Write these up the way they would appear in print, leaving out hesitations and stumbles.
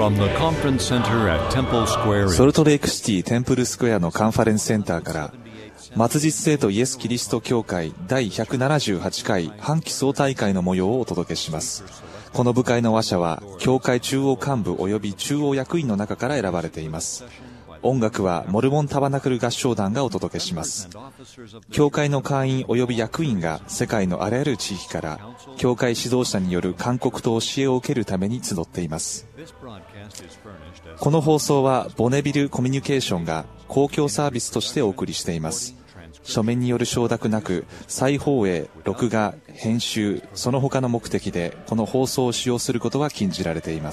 ソルトレイクシティテンプルスクエアのカンファレンスセンターから末日聖徒イエス・キリスト教会第178回半期総大会の模様をお届けします。この部会の話者は教会中央幹部及び中央役員の中から選ばれています。音楽はモルモンタバナクル合唱団がお届けします。教会の会員及び役員が世界のあらゆる地域から教会指導者による勧告と教えを受けるために集っています。この放送はボネビルコミュニケーションが公共サービスとしてお送りしています。書面による承諾なく再放映、録画、編集、その他の目的でこの放送を使用することは禁じられています。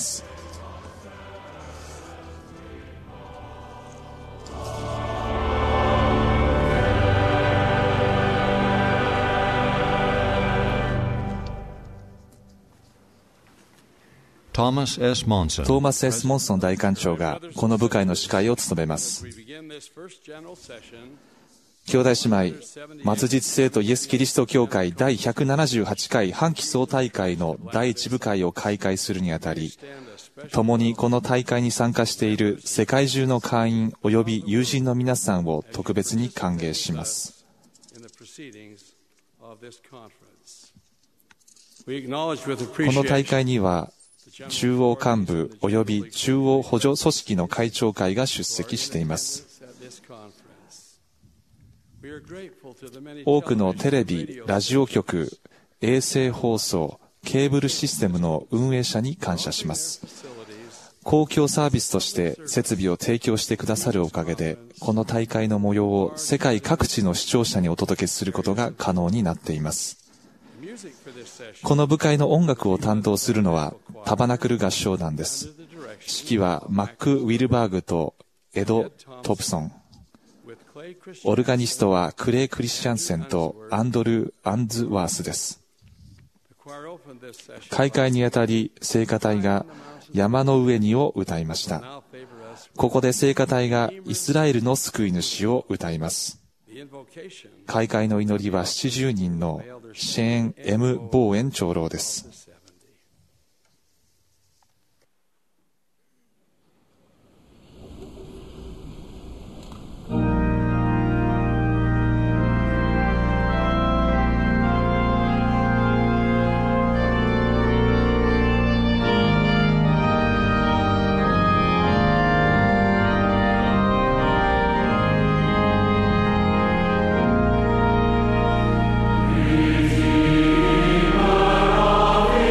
トーマス・ S ・モンソン大官長がこの部会の司会を務めます。兄弟姉妹、末日聖徒イエス・キリスト教会第178回半期総大会の第一部会を開会するにあたり、共にこの大会に参加している世界中の会員及び友人の皆さんを特別に歓迎します。この大会には中央幹部及び中央補助組織の会長会が出席しています。多くのテレビ、ラジオ局、衛星放送、ケーブルシステムの運営者に感謝します。公共サービスとして設備を提供してくださるおかげで、この大会の模様を世界各地の視聴者にお届けすることが可能になっています。この部会の音楽を担当するのはタバナクル合唱団です。指揮はマック・ウィルバーグとエド・トプソン。オルガニストはクレイ・クリスチャンセンとアンドルー・アンズワースです。開会にあたり聖歌隊が山の上にを歌いました。ここで聖歌隊がイスラエルの救い主を歌います。開会の祈りは70人のシェーン・エム・ボーエン長老です。 Redeemer of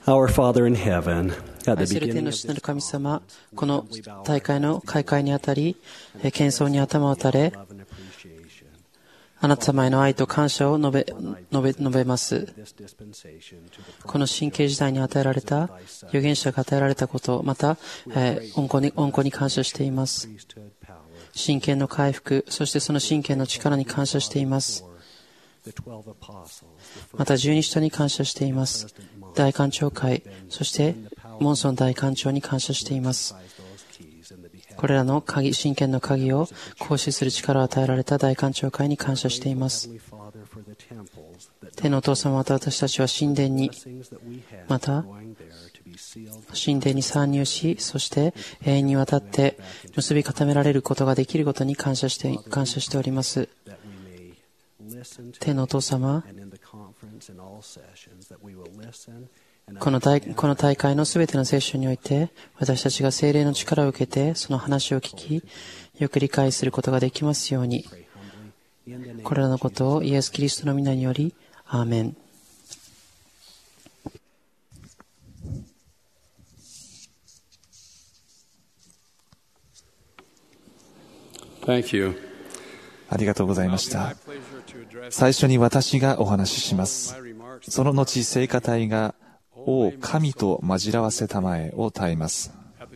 Our Father in heaven, at 愛 the する天 beginning の of 父なる神様、この大会の開会にあたり、謙遜に頭を垂れ、 love and appreciation, あなた様への愛と感謝を述べます。 this dispensation to the この神経時代に与えられた、預言者が与えられたこと、また、恩子に感謝しています。 priesthood power, 神権の回復、そしてその神権の力に感謝しています。 the 12 apostles, また十二使徒に感謝しています。大官長会、そしてモンソン大官長に感謝しています。 those keys in the beheading. これらの神権の鍵を行使する力を与えられた大官長会に感謝しています。 Heavenly Father, for the temples that 天のお父様、また私たちは神殿に、 blessings that we have また going there to be sealed, 神殿に参入し、そして永遠にわたって結び固められることができることに感謝しております。 that we may listen to, 天のお父様、 and in the conference in all sessions that we will listen and この大会のすべてのセッションにおいて、私たちが聖霊の力を受けて、その話を聞き、よく理解することができますように、 pray humbly in the name これらのことをイエス・キリストの皆により、アーメン。 Thank you. ありがとうございました。最初に私がお話しします。その後、聖歌隊が、お神と混らわせたまえを歌います。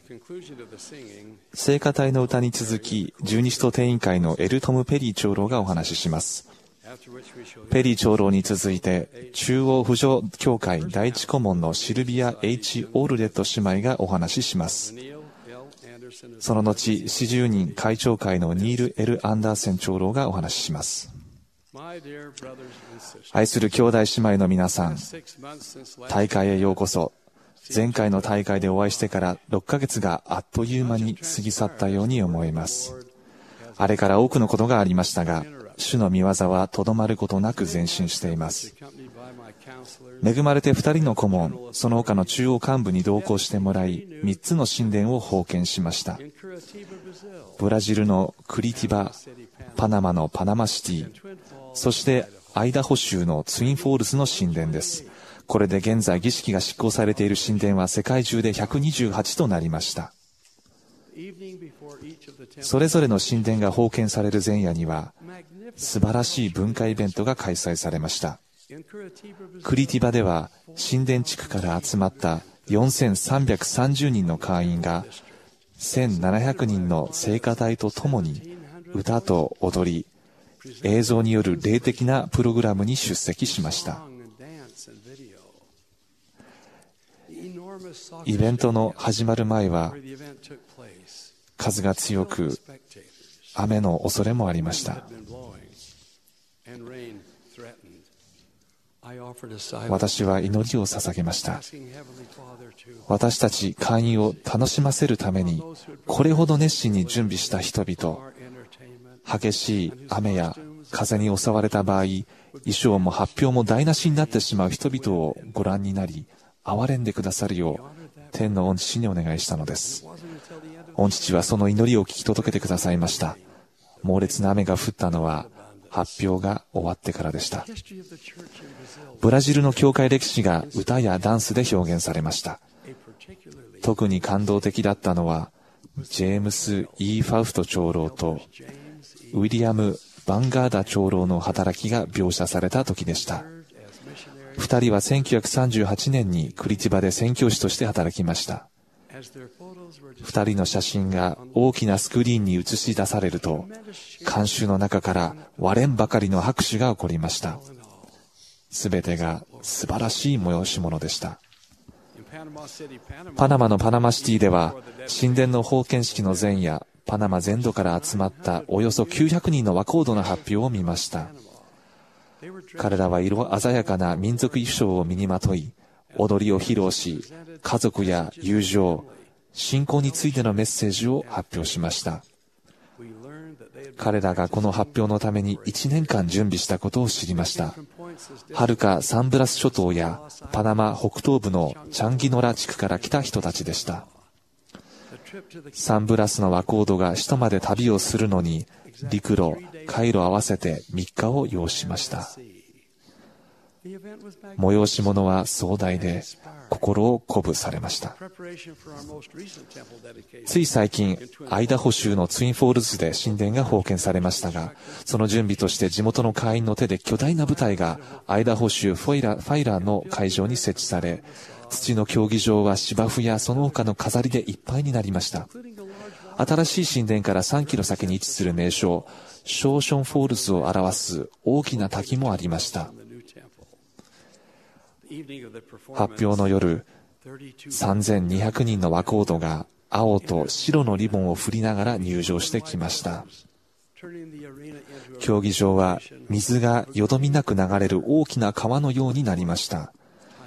聖歌隊の歌に続き、十二使徒定員会のエルトム・ペリー長老がお話しします。ペリー長老に続いて、中央扶助協会第一顧問のシルビア・ H ・オールレット姉妹がお話しします。その後、40人会長会のニール・L・アンダーセン長老がお話しします。愛する兄弟姉妹の皆さん、大会へようこそ。前回の大会でお会いしてから6ヶ月があっという間に過ぎ去ったように思います。あれから多くのことがありましたが、主の御業はとどまることなく前進しています。恵まれて2人の顧問、その他の中央幹部に同行してもらい、3つの神殿を奉献しました。ブラジルのクリティバ、パナマのパナマシティ、そしてアイダホ州のツインフォールズの神殿です。これで現在儀式が執行されている神殿は世界中で128となりました。それぞれの神殿が奉献される前夜には、素晴らしい文化イベントが開催されました。クリティバでは神殿地区から集まった4330人の会員が1700人の聖歌隊とともに歌と踊り、映像による霊的なプログラムに出席しました。イベントの始まる前は風が強く雨の恐れもありました。私は祈りを捧げました。私たち会員を楽しませるためにこれほど熱心に準備した人々、激しい雨や風に襲われた場合、衣装も発表も台無しになってしまう人々をご覧になり、憐れんでくださるよう天の御父にお願いしたのです。御父はその祈りを聞き届けてくださいました。猛烈な雨が降ったのは発表が終わってからでした。ブラジルの教会歴史が歌やダンスで表現されました。特に感動的だったのはジェームス・ E ・ファウフト長老とウィリアム・バンガーダ長老の働きが描写された時でした。2人は1938年にクリティバで宣教師として働きました。2人の写真が大きなスクリーンに映し出されると、観衆の中から割れんばかりの拍手が起こりました。すべてが素晴らしい催し物でした。パナマのパナマシティでは、神殿の奉献式の前夜、パナマ全土から集まったおよそ900人の和コードの発表を見ました。彼らは色鮮やかな民族衣装を身にまとい、踊りを披露し、家族や友情、信仰についてのメッセージを発表しました。彼らがこの発表のために1年間準備したことを知りました。はるかサンブラス諸島やパナマ北東部のチャンギノラ地区から来た人たちでした。サンブラスの和コードが首都まで旅をするのに陸路、海路合わせて3日を要しました。 催し物は壮大で心を鼓舞されました。つい最近、アイダホ州のツインフォールズで神殿が奉献されましたが、その準備として地元の会員の手で巨大な舞台がアイダホ州ファイラーの会場に設置され、土の競技場は芝生やその他の飾りでいっぱいになりました。新しい神殿から3キロ先に位置する名称、ショーションフォールズを表す大きな滝もありました。発表の夜、3200人の若人が青と白のリボンを振りながら入場してきました。競技場は水がよどみなく流れる大きな川のようになりました。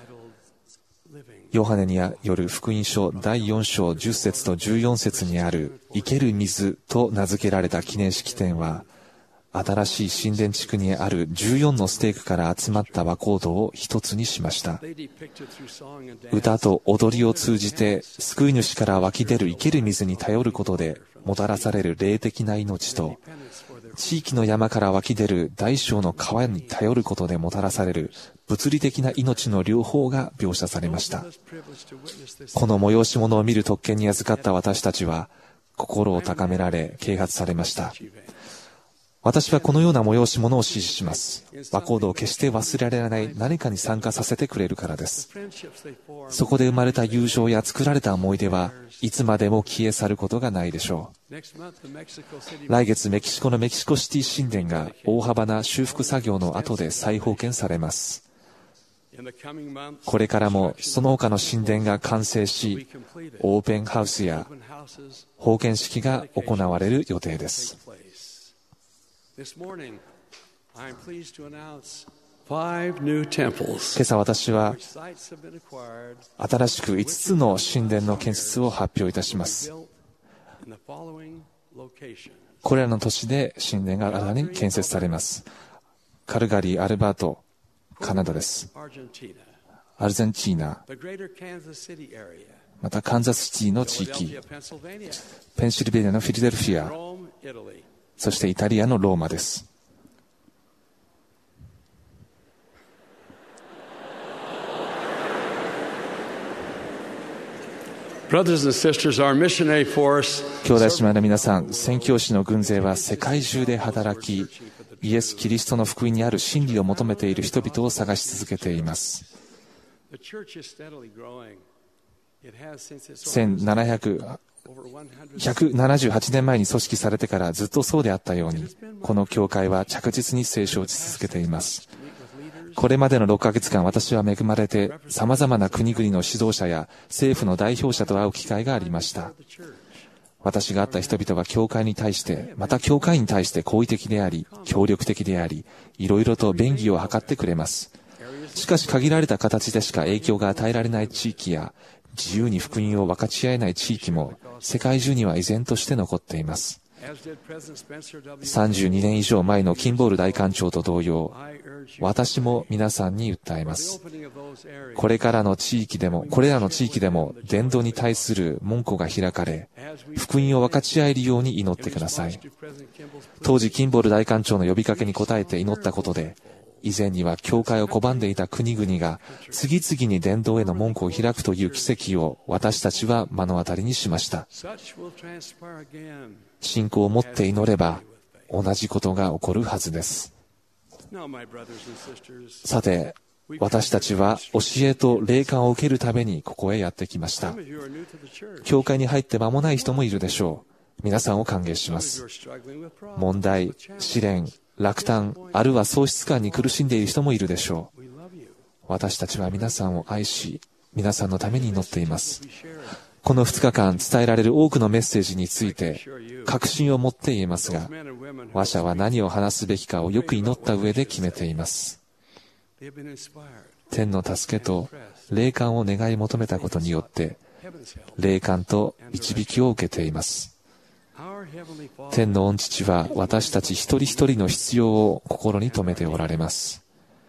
ヨハネによる福音書第4章10節と14節にある生ける水と名付けられた記念式典は、新しい神殿地区にある14のステークから集まった若人を一つにしました。歌と踊りを通じて救い主から湧き出る生ける水に頼ることでもたらされる霊的な命と、地域の山から湧き出る大小の川に頼ることでもたらされる物理的な命の両方が描写されました。この催し物を見る特権に預かった私たちは、心を高められ啓発されました。私はこのような催し物を支持します。若人を決して忘れられない何かに参加させてくれるからです。そこで生まれた友情や作られた思い出はいつまでも消え去ることがないでしょう。来月メキシコのメキシコシティ神殿が大幅な修復作業の後で再奉献されます。これからもその他の神殿が完成し、オープンハウスや奉献式が行われる予定です。今朝私は新しく5つの神殿の建設を発表いたします。これらの都市で神殿が新たに建設されます。カルガリー、アルバート、カナダです。アルゼンチーナ、またカンザスシティの地域、ペンシルベニアのフィラデルフィア、そしてイタリアのローマです。 兄弟姉妹の皆さん、宣教師の軍勢は世界中で働き、イエス・キリストの福音にある真理を求めている人々を探し続けています。178年前に組織されてからずっとそうであったように、この教会は着実に成長し続けています。これまでの6ヶ月間、私は恵まれて様々な国々の指導者や政府の代表者と会う機会がありました。私が会った人々は教会に対して、また教会に対して好意的であり、協力的であり、いろいろと便宜を図ってくれます。しかし限られた形でしか影響が与えられない地域や、自由に福音を分かち合えない地域も世界中には依然として残っています。32年以上前のキンボール大官長と同様、私も皆さんに訴えます。これらの地域でも伝道に対する門戸が開かれ、福音を分かち合えるように祈ってください。当時キンボール大官長の呼びかけに応えて祈ったことで、以前には教会を拒んでいた国々が次々に伝道への門戸を開くという奇跡を私たちは目の当たりにしました。信仰を持って祈れば同じことが起こるはずです。さて、私たちは教えと霊感を受けるためにここへやってきました。教会に入って間もない人もいるでしょう。皆さんを歓迎します。問題、試練、落胆、あるいは喪失感に苦しんでいる人もいるでしょう。私たちは皆さんを愛し、皆さんのために祈っています。この2日間伝えられる多くのメッセージについて確信を持って言えますが、話者は何を話すべきかをよく祈った上で決めています。天の助けと霊感を願い求めたことによって霊感と導きを受けています。天の御父は私たち一人一人の必要を心に留めておられます。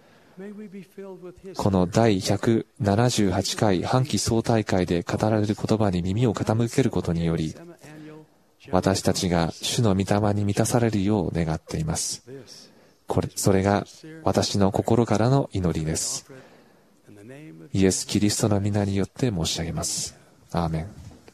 この第178回半期総大会で語られる言葉に耳を傾けることにより、私たちが主の御霊に満たされるよう願っています。 それが私の心からの祈りです。イエス・キリストの皆によって申し上げます。アーメン。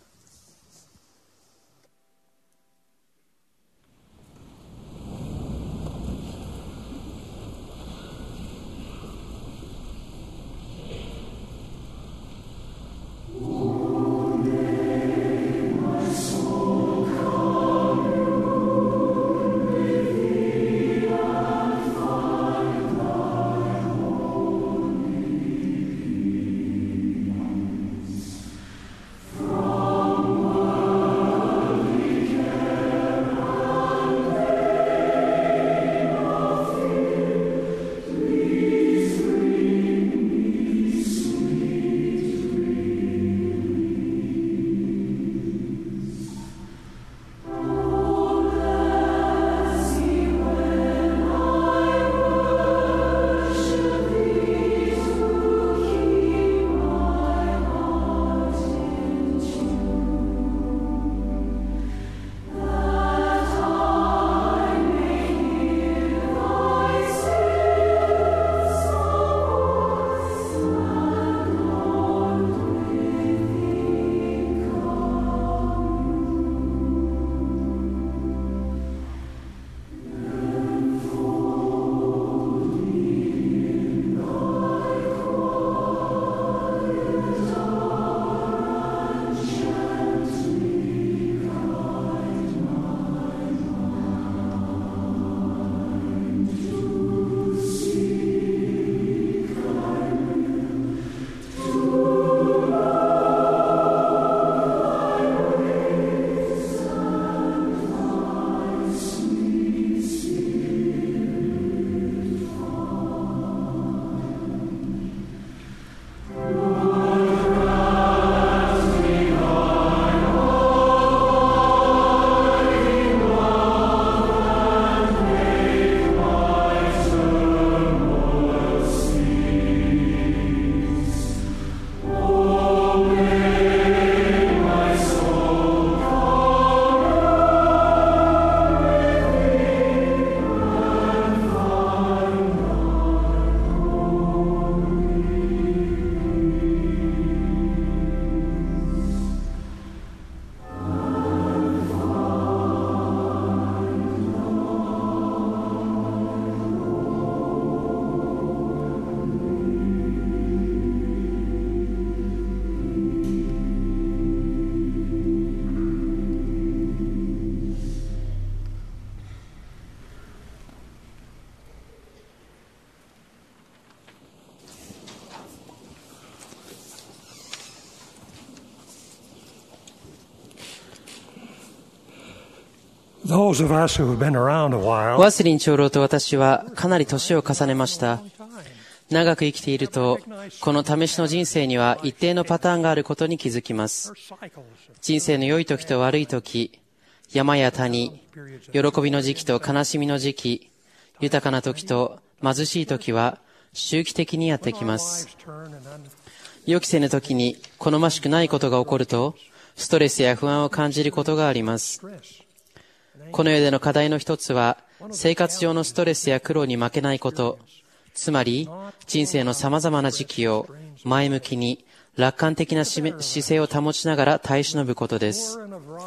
ワースリン長老と私はかなり年を重ねました。長く生きていると、この試しの人生には一定のパターンがあることに気づきます。人生の良い時と悪い時、山や谷、喜びの時期と悲しみの時期、豊かな時と貧しい時は周期的にやってきます。予期せぬ時に好ましくないことが起こると、ストレスや不安を感じることがあります。この世での課題の一つは、生活上のストレスや苦労に負けないこと、つまり人生の様々な時期を前向きに楽観的な姿勢を保ちながら耐え忍ぶことです。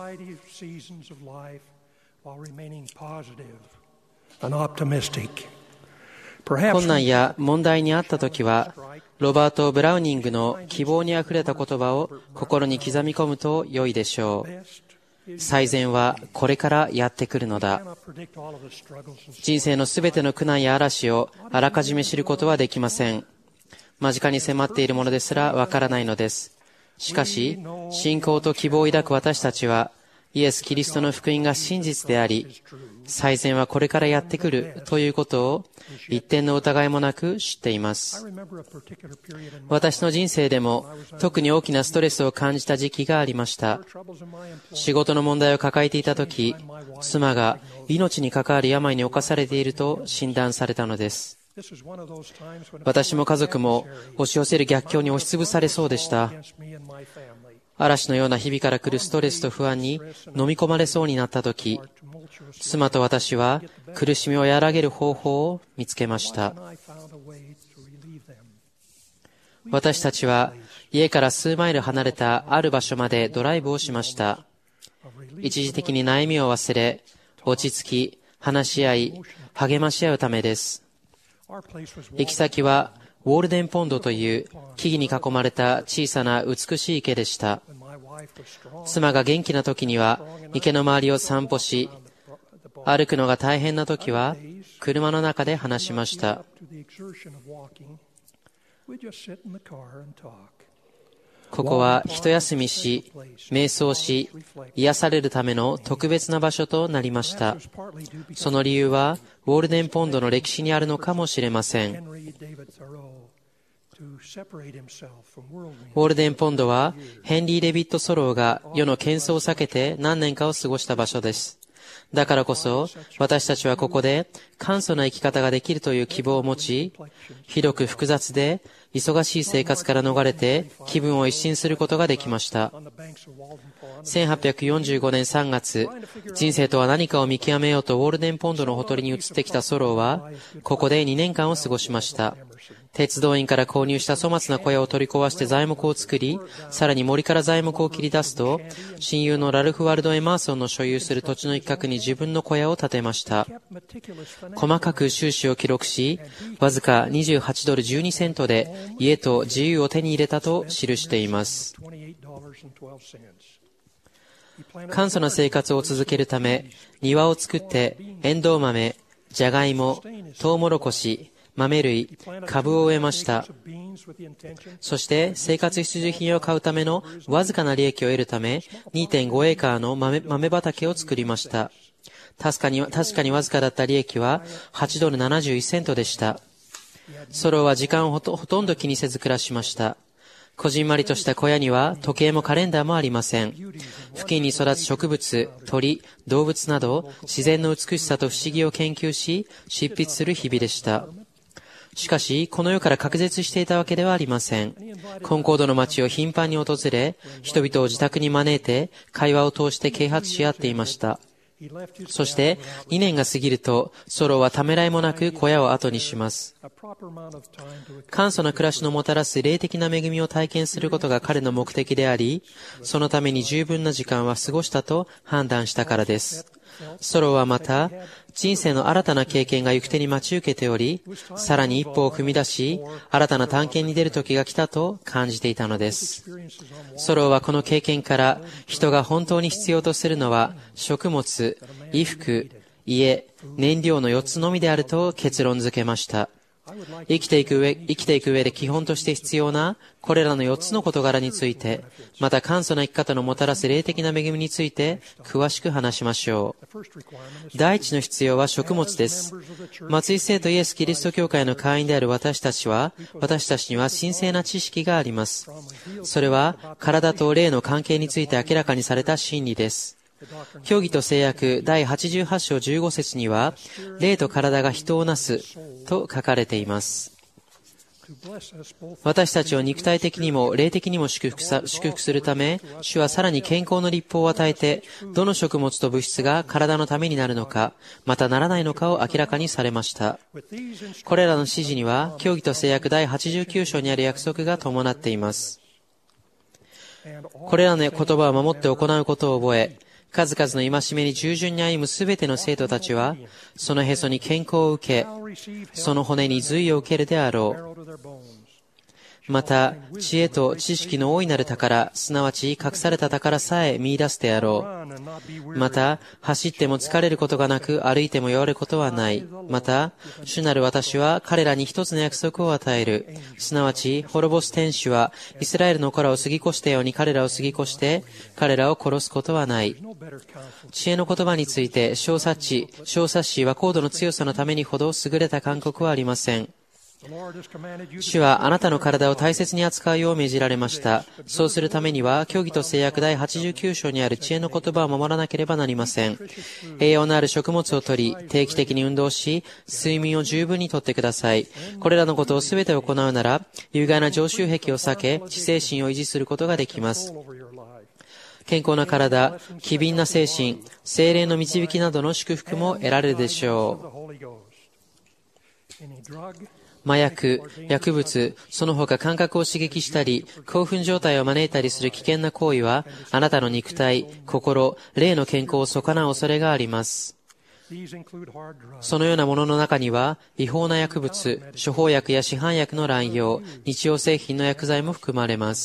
困難や問題にあったときは、ロバート・ブラウニングの希望にあふれた言葉を心に刻み込むと良いでしょう。最善はこれからやってくるのだ。人生のすべての苦難や嵐をあらかじめ知ることはできません。間近に迫っているものですらわからないのです。しかし、信仰と希望を抱く私たちは、イエス・キリストの福音が真実であり、最善はこれからやってくるということを一点の疑いもなく知っています。私の人生でも特に大きなストレスを感じた時期がありました。仕事の問題を抱えていたとき、妻が命に関わる病に侵されていると診断されたのです。私も家族も押し寄せる逆境に押しつぶされそうでした。嵐のような日々から来るストレスと不安に飲み込まれそうになったとき、 妻と私は苦しみを和らげる方法を見つけました。私たちは家から数マイル離れたある場所までドライブをしました。一時的に悩みを忘れ、落ち着き、話し合い、励まし合うためです。行き先はウォールデンポンドという木々に囲まれた小さな美しい池でした。妻が元気な時には池の周りを散歩し、歩くのが大変な時は車の中で話しました。ここは一休みし、瞑想し、癒されるための特別な場所となりました。その理由はウォールデンポンドの歴史にあるのかもしれません。ウォールデンポンドはヘンリー・デビッド・ソローが世の喧騒を避けて何年かを過ごした場所です。だからこそ私たちはここで簡素な生き方ができるという希望を持ち、広く複雑で忙しい生活から逃れて気分を一新することができました。1845年3月、人生とは何かを見極めようとウォールデンポンドのほとりに移ってきたソローは、ここで2年間を過ごしました。鉄道員から購入した粗末な小屋を取り壊して材木を作り、さらに森から材木を切り出すと、親友のラルフ・ワルド・エマーソンの所有する土地の一角に自分の小屋を建てました。細かく収支を記録し、わずか28ドル12セントで家と自由を手に入れたと記しています。簡素な生活を続けるため、庭を作ってエンドウ豆、ジャガイモ、トウモロコシ、豆類、株を植えました。そして生活必需品を買うためのわずかな利益を得るため 2.5 エーカーの豆畑を作りました。確かにわずかだった利益は8ドル71セントでした。ソローは時間をほとんど気にせず暮らしました。こじんまりとした小屋には時計もカレンダーもありません。付近に育つ植物、鳥、動物など自然の美しさと不思議を研究し執筆する日々でした。しかし、この世から隔絶していたわけではありません。コンコードの街を頻繁に訪れ、人々を自宅に招いて、会話を通して啓発し合っていました。そして、2年が過ぎると、ソローはためらいもなく小屋を後にします。簡素な暮らしのもたらす霊的な恵みを体験することが彼の目的であり、そのために十分な時間は過ごしたと判断したからです。ソローはまた、人生の新たな経験が行く手に待ち受けており、さらに一歩を踏み出し、新たな探検に出る時が来たと感じていたのです。ソローはこの経験から、人が本当に必要とするのは、食物、衣服、家、燃料の4つのみであると結論付けました。生きていく上で基本として必要なこれらの4つの事柄について、また簡素な生き方のもたらす霊的な恵みについて詳しく話しましょう。第一の必要は食物です。松井聖徒イエス・キリスト教会の会員である私たちには神聖な知識があります。それは体と霊の関係について明らかにされた真理です。教義と制約第88章15節には、霊と体が人をなすと書かれています。私たちを肉体的にも霊的にも祝福するため、主はさらに健康の律法を与えて、どの食物と物質が体のためになるのか、またならないのかを明らかにされました。これらの指示には、教義と制約第89章にある約束が伴っています。これらの言葉を守って行うことを覚え、数々の戒めに従順に歩むすべての生徒たちは、そのへそに健康を受け、その骨に髄を受けるであろう。また、知恵と知識の大いなる宝、すなわち隠された宝さえ見出すであろう。また、走っても疲れることがなく、歩いても弱ることはない。また、主なる私は彼らに一つの約束を与える。すなわち、滅ぼす天使は、イスラエルの子らを過ぎ越したように彼らを過ぎ越して、彼らを殺すことはない。知恵の言葉について、小冊子は高度の強さのためにほど優れた勧告はありません。主はあなたの体を大切に扱うよう命じられました。そうするためには、教義と制約第89章にある知恵の言葉を守らなければなりません。栄養のある食物をとり、定期的に運動し、睡眠を十分にとってください。これらのことをすべて行うなら、有害な常習癖を避け、知性心を維持することができます。 健康な体、機敏な精神、聖霊の導きなどの祝福も得られるでしょう。麻薬、薬物、その他感覚を刺激したり、興奮状態を招いたりする危険な行為は、あなたの肉体、心、霊の健康を損なう恐れがあります。そのようなものの中には、違法な薬物、処方薬や市販薬の乱用、日用製品の薬剤も含まれます。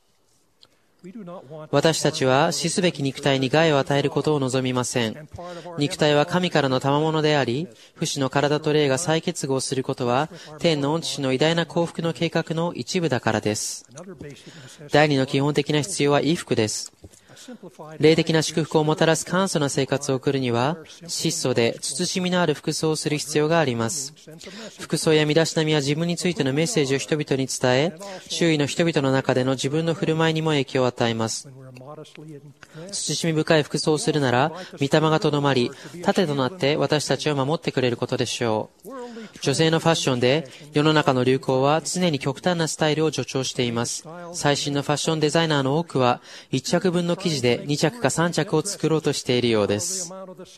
私たちは死すべき肉体に害を与えることを望みません。肉体は神からの賜物であり、不死の体と霊が再結合することは、天の御父の偉大な幸福の計画の一部だからです。第二の基本的な必要は衣服です。霊的な祝福をもたらす簡素な生活を送るには、質素で慎みのある服装をする必要があります。服装や身だしなみは自分についてのメッセージを人々に伝え、周囲の人々の中での自分の振る舞いにも影響を与えます。慎み深い服装をするなら、御霊がとどまり、盾となって私たちを守ってくれることでしょう。女性のファッションで、世の中の流行は常に極端なスタイルを助長しています。最新のファッションデザイナーの多くは、1着分の生地で2着か3着を作ろうとしているようです。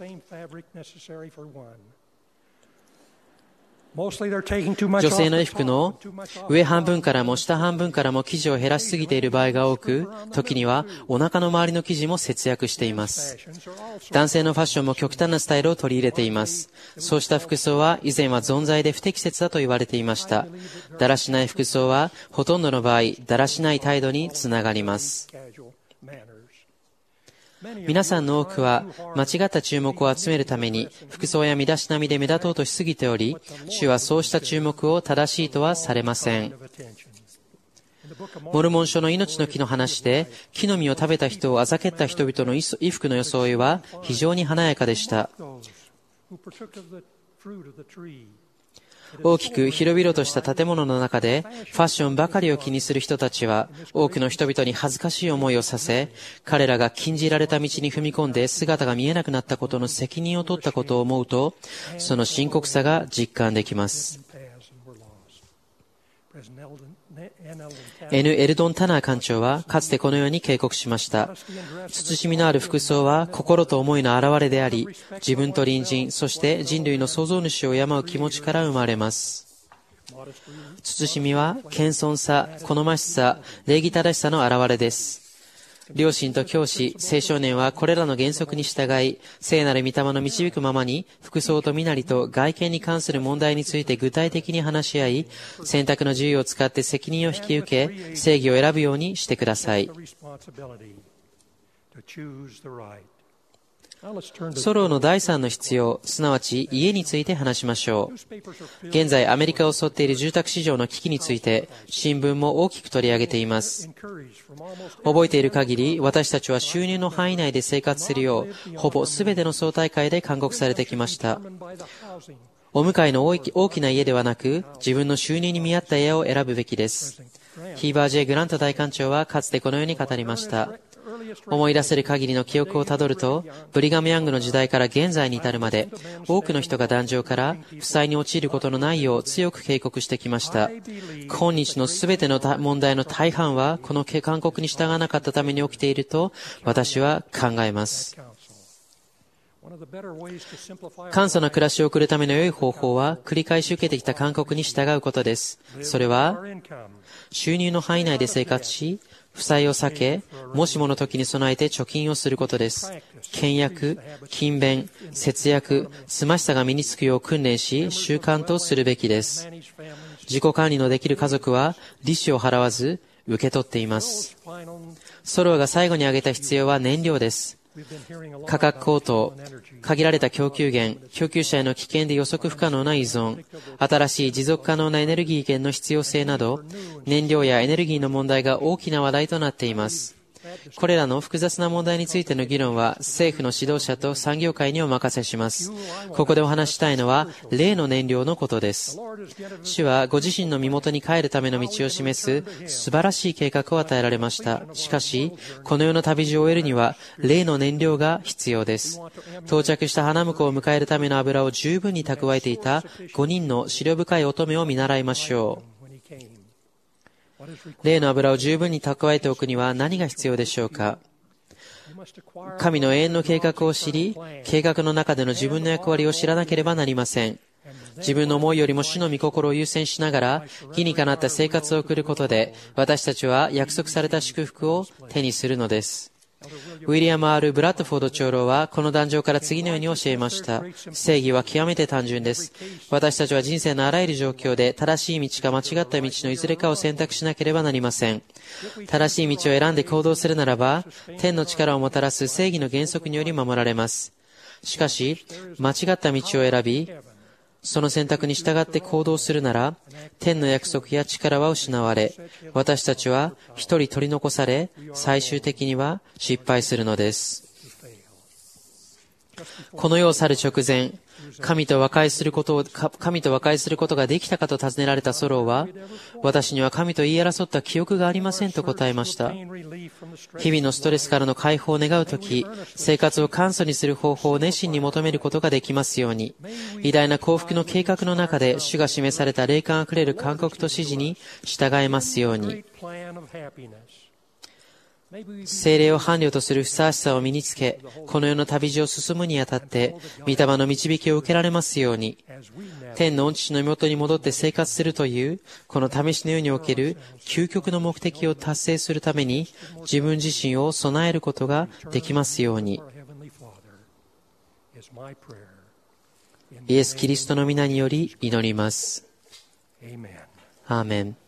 女性の衣服の上半分からも下半分からも生地を減らしすぎている場合が多く、時にはお腹の周りの生地も節約しています。男性のファッションも極端なスタイルを取り入れています。そうした服装は以前は存在で不適切だと言われていました。だらしない服装はほとんどの場合、だらしない態度につながります。皆さんの多くは間違った注目を集めるために服装や身だしなみで目立とうとしすぎており、主はそうした注目を正しいとはされません。モルモン書の命の木の話で、木の実を食べた人をあざけった人々の衣服の装いは非常に華やかでした。大きく広々とした建物の中でファッションばかりを気にする人たちは多くの人々に恥ずかしい思いをさせ、彼らが禁じられた道に踏み込んで姿が見えなくなったことの責任を取ったことを思うと、その深刻さが実感できます。N. エルドン・タナー館長はかつてこのように警告しました。慎みのある服装は心と思いの表れであり、自分と隣人、そして人類の創造主を敬う気持ちから生まれます。慎みは謙遜さ、好ましさ、礼儀正しさの表れです。両親と教師、青少年はこれらの原則に従い、聖なる御霊の導くままに、服装と身なりと外見に関する問題について具体的に話し合い、選択の自由を使って責任を引き受け、正義を選ぶようにしてください。ソロの第3の必要、すなわち家について話しましょう。現在アメリカを襲っている住宅市場の危機について新聞も大きく取り上げています。覚えている限り、私たちは収入の範囲内で生活するようほぼ全ての総大会で勧告されてきました。お向かいの大きな家ではなく、自分の収入に見合った家を選ぶべきです。ヒーバー・ジェイ・グラント大館長はかつてこのように語りました。思い出せる限りの記憶をたどると、ブリガム・ヤングの時代から現在に至るまで、多くの人が壇上から負債に陥ることのないよう強く警告してきました。今日のすべての問題の大半は、この勧告に従わなかったために起きていると、私は考えます。簡素な暮らしを送るための良い方法は、繰り返し受けてきた勧告に従うことです。それは、収入の範囲内で生活し、負債を避け、もしもの時に備えて貯金をすることです。倹約、勤勉、節約、すましさが身につくよう訓練し、習慣とするべきです。自己管理のできる家族は、利子を払わず、受け取っています。ソローが最後に挙げた必要は燃料です。価格高騰、限られた供給源、供給者への危険で予測不可能な依存、新しい持続可能なエネルギー源の必要性など、燃料やエネルギーの問題が大きな話題となっています。これらの複雑な問題についての議論は政府の指導者と産業界にお任せします。ここでお話したいのは霊の燃料のことです。主はご自身の身元に帰るための道を示す素晴らしい計画を与えられました。しかし、この世の旅路を終えるには霊の燃料が必要です。到着した花婿を迎えるための油を十分に蓄えていた5人の思慮深い乙女を見習いましょう。霊の油を十分に蓄えておくには何が必要でしょうか。 神の永遠の計画を知り、計画の中での自分の役割を知らなければなりません。自分の思いよりも主の御心を優先しながら、義にかなった生活を送ることで、私たちは約束された祝福を手にするのです。ウィリアム・ R. ブラッドフォード長老はこの壇上から次のように教えました。正義は極めて単純です。私たちは人生のあらゆる状況で正しい道か間違った道のいずれかを選択しなければなりません。正しい道を選んで行動するならば、天の力をもたらす正義の原則により守られます。しかし、間違った道を選び、その選択に従って行動するなら、天の約束や力は失われ、私たちは一人取り残され、最終的には失敗するのです。この世を去る直前、神と和解することができたかと尋ねられたソローは、私には神と言い争った記憶がありませんと答えました。日々のストレスからの解放を願うとき、生活を簡素にする方法を熱心に求めることができますように、偉大な幸福の計画の中で主が示された霊感あふれる勧告と指示に従えますように。聖霊を伴侶とするふさわしさを身につけ、この世の旅路を進むにあたって、御霊の導きを受けられますように、天の御父の身元に戻って生活するという、この試しの世における究極の目的を達成するために、自分自身を備えることができますように。イエス・キリストの皆により祈ります。アーメン。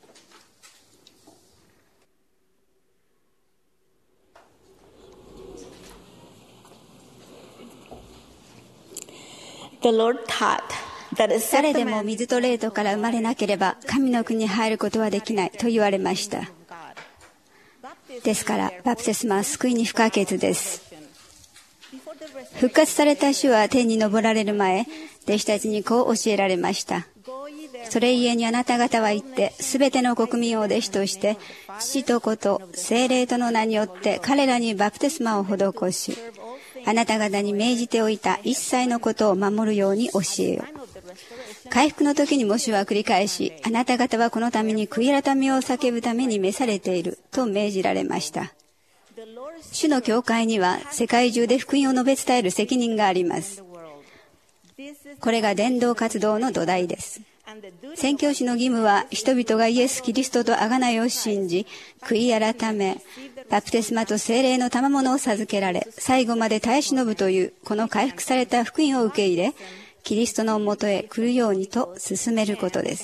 誰でも水と霊とから生まれなければ神の国に入ることはできないと言われました。ですからバプテスマは救いに不可欠です。復活された主は天に昇られる前、弟子たちにこう教えられました。それゆえにあなた方は行ってすべての国民を弟子として父と子と聖霊との名によって彼らにバプテスマを施し、あなた方に命じておいた一切のことを守るように教えよ。回復の時にも主は繰り返し、あなた方はこのために悔い改めを叫ぶために召されていると命じられました。主の教会には世界中で福音を述べ伝える責任があります。これが伝道活動の土台です。宣教師の義務は人々がイエス・キリストと贖いを信じ、悔い改め、バプテスマと聖霊の賜物を授けられ、最後まで耐え忍ぶというこの回復された福音を受け入れ、キリストのもとへ来るようにと進めることです。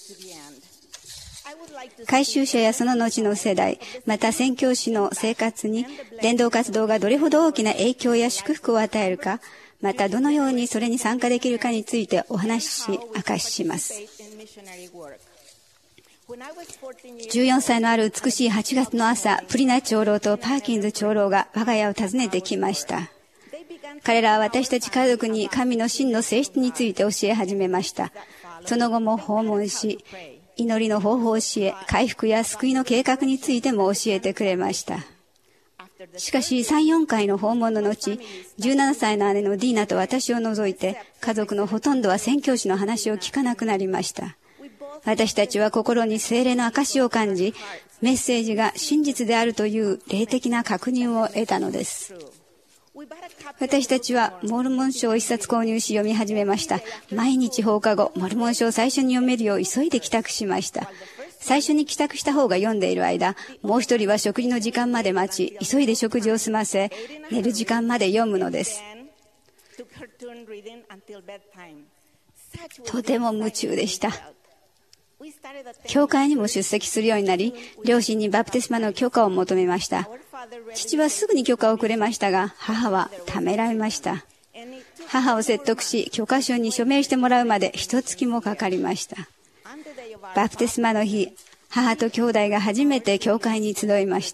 改宗者やその後の世代、また宣教師の生活に伝道活動がどれほど大きな影響や祝福を与えるか、またどのようにそれに参加できるかについてお話し明かします。14歳のある美しい8月の朝、プリナ長老とパーキンズ長老が我が家を訪ねてきました。彼らは私たち家族に神の真の性質について教え始めました。その後も訪問し、祈りの方法を教え、回復や救いの計画についても教えてくれました。しかし3、4回の訪問の後、17歳の姉のディーナと私を除いて、家族のほとんどは宣教師の話を聞かなくなりました。私たちは心に聖霊の証を感じ、メッセージが真実であるという霊的な確認を得たのです。私たちはモルモン書を一冊購入し読み始めました。毎日放課後、モルモン書を最初に読めるよう急いで帰宅しました。最初に帰宅した方が読んでいる間、もう一人は食事の時間まで待ち、急いで食事を済ませ、寝る時間まで読むのです。とても夢中でした。教会にも出席するようになり、両親にバプテスマの許可を求めました。父はすぐに許可をくれましたが、母はためらいました。母を説得し、許可書に署名してもらうまで1月もかかりました。バプテスマの日、母と兄弟が初めて教会に集いました。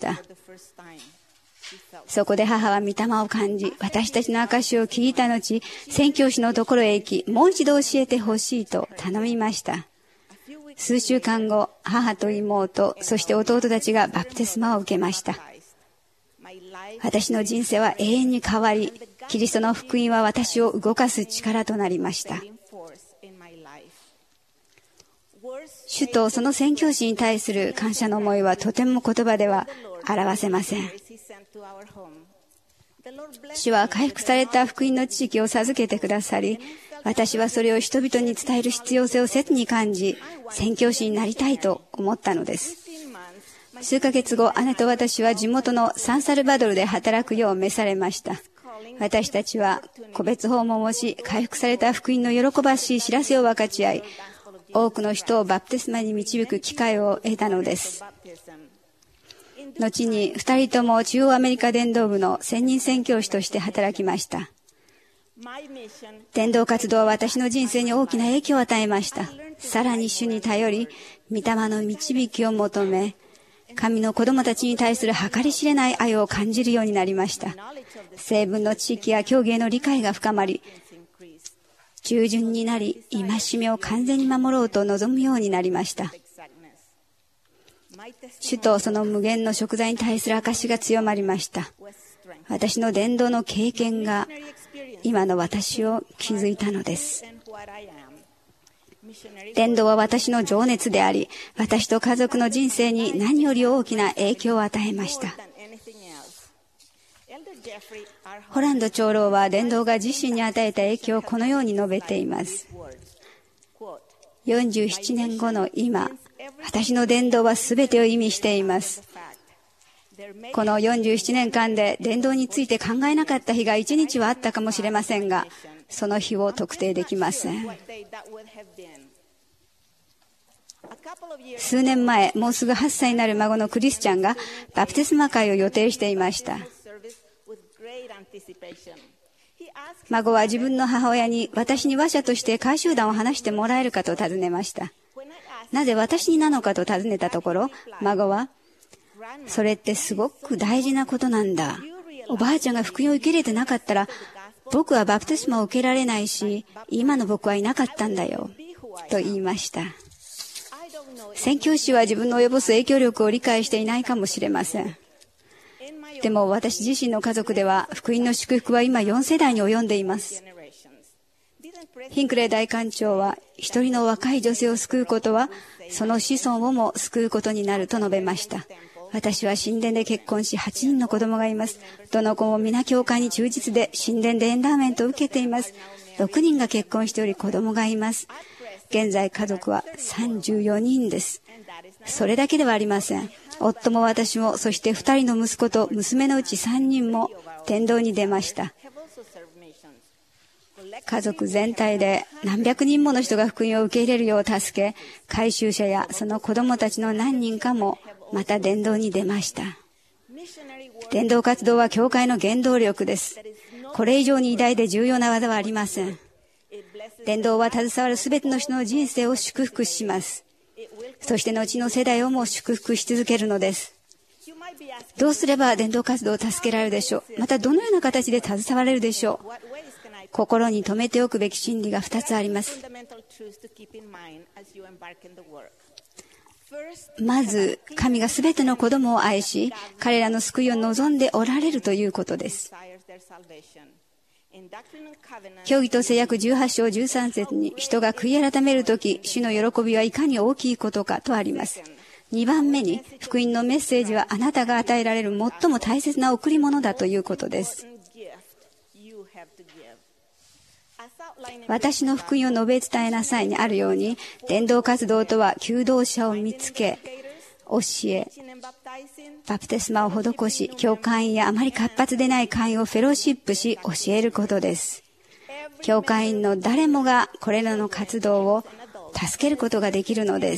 そこで母は御霊を感じ、私たちの証を聞いた後、宣教師のところへ行き、もう一度教えてほしいと頼みました。数週間後、母と妹、そして弟たちがバプテスマを受けました。私の人生は永遠に変わり、キリストの福音は私を動かす力となりました。主とその宣教師に対する感謝の思いはとても言葉では表せません。 主は回復された福音の知識を授けてくださり、私はそれを人々に伝える必要性を切に感じ、宣教師になりたいと思ったのです。数ヶ月後、姉と私は地元のサンサルバドルで働くよう召されました。私たちは個別訪問をし、回復された福音の喜ばしい知らせを分かち合い、多くの人をバプテスマに導く機会を得たのです。後に2人とも中央アメリカ伝道部の専任宣教師として働きました。伝道活動は私の人生に大きな影響を与えました。さらに主に頼り、御霊の導きを求め、神の子供たちに対する計り知れない愛を感じるようになりました。成分の知識や教義への理解が深まり、従順になり、戒めを完全に守ろうと望むようになりました。主とその無限の贖罪に対する証が強まりました。私の伝道の経験が今の私を築いたのです。伝道は私の情熱であり、私と家族の人生に何より大きな影響を与えました。ホランド長老は伝道が自身に与えた影響をこのように述べています。47年後の今、私の伝道は全てを意味しています。この47年間で伝道について考えなかった日が1日はあったかもしれませんが、その日を特定できません。数年前、もうすぐ8歳になる孫のクリスチャンがバプテスマ会を予定していました。孫は自分の母親に私に話者として会集団を話してもらえるかと尋ねました。なぜ私になのかと尋ねたところ、孫は、それってすごく大事なことなんだ。おばあちゃんが福音を受け入れてなかったら、僕はバプテスマを受けられないし、今の僕はいなかったんだよ、と言いました。宣教師は自分の及ぼす影響力を理解していないかもしれません。でも私自身の家族では、福音の祝福は今4世代に及んでいます。ヒンクレイ大官長は、一人の若い女性を救うことは、その子孫をも救うことになると述べました。私は神殿で結婚し8人の子供がいます。どの子も皆教会に忠実で神殿でエンダーメントを受けています。6人が結婚しており子供がいます。現在家族は34人です。それだけではありません。夫も私も、そして2人の息子と娘のうち3人も伝道に出ました。家族全体で何百人もの人が福音を受け入れるよう助け、改宗者やその子供たちの何人かもまた伝道に出ました。伝道活動は教会の原動力です。これ以上に偉大で重要な技はありません。伝道は携わるすべての人の人生を祝福します。そして後の世代をも祝福し続けるのです。どうすれば伝道活動を助けられるでしょう。またどのような形で携われるでしょう。心に留めておくべき真理が2つあります。まず、神がすべての子供を愛し、彼らの救いを望んでおられるということです。教義と誓約18章13節に、人が悔い改めるとき、主の喜びはいかに大きいことかとあります。2番目に、福音のメッセージはあなたが与えられる最も大切な贈り物だということです。私の福音を述べ伝えなさいにあるように、伝道活動とは求道者を見つけ、教え、バプテスマを施し、教会員やあまり活発でない会員をフェローシップし、教えることです。教会員の誰もがこれらの活動を助けることができるのです。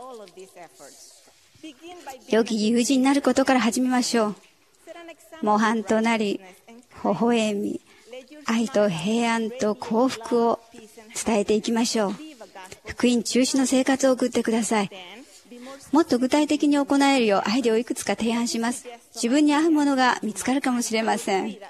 良き友人になることから始めましょう。模範となり、微笑み、愛と平安と幸福を伝えていきましょう。福音中心の生活を送ってください。もっと具体的に行えるようアイデアをいくつか提案します。自分に合うものが見つかるかもしれません。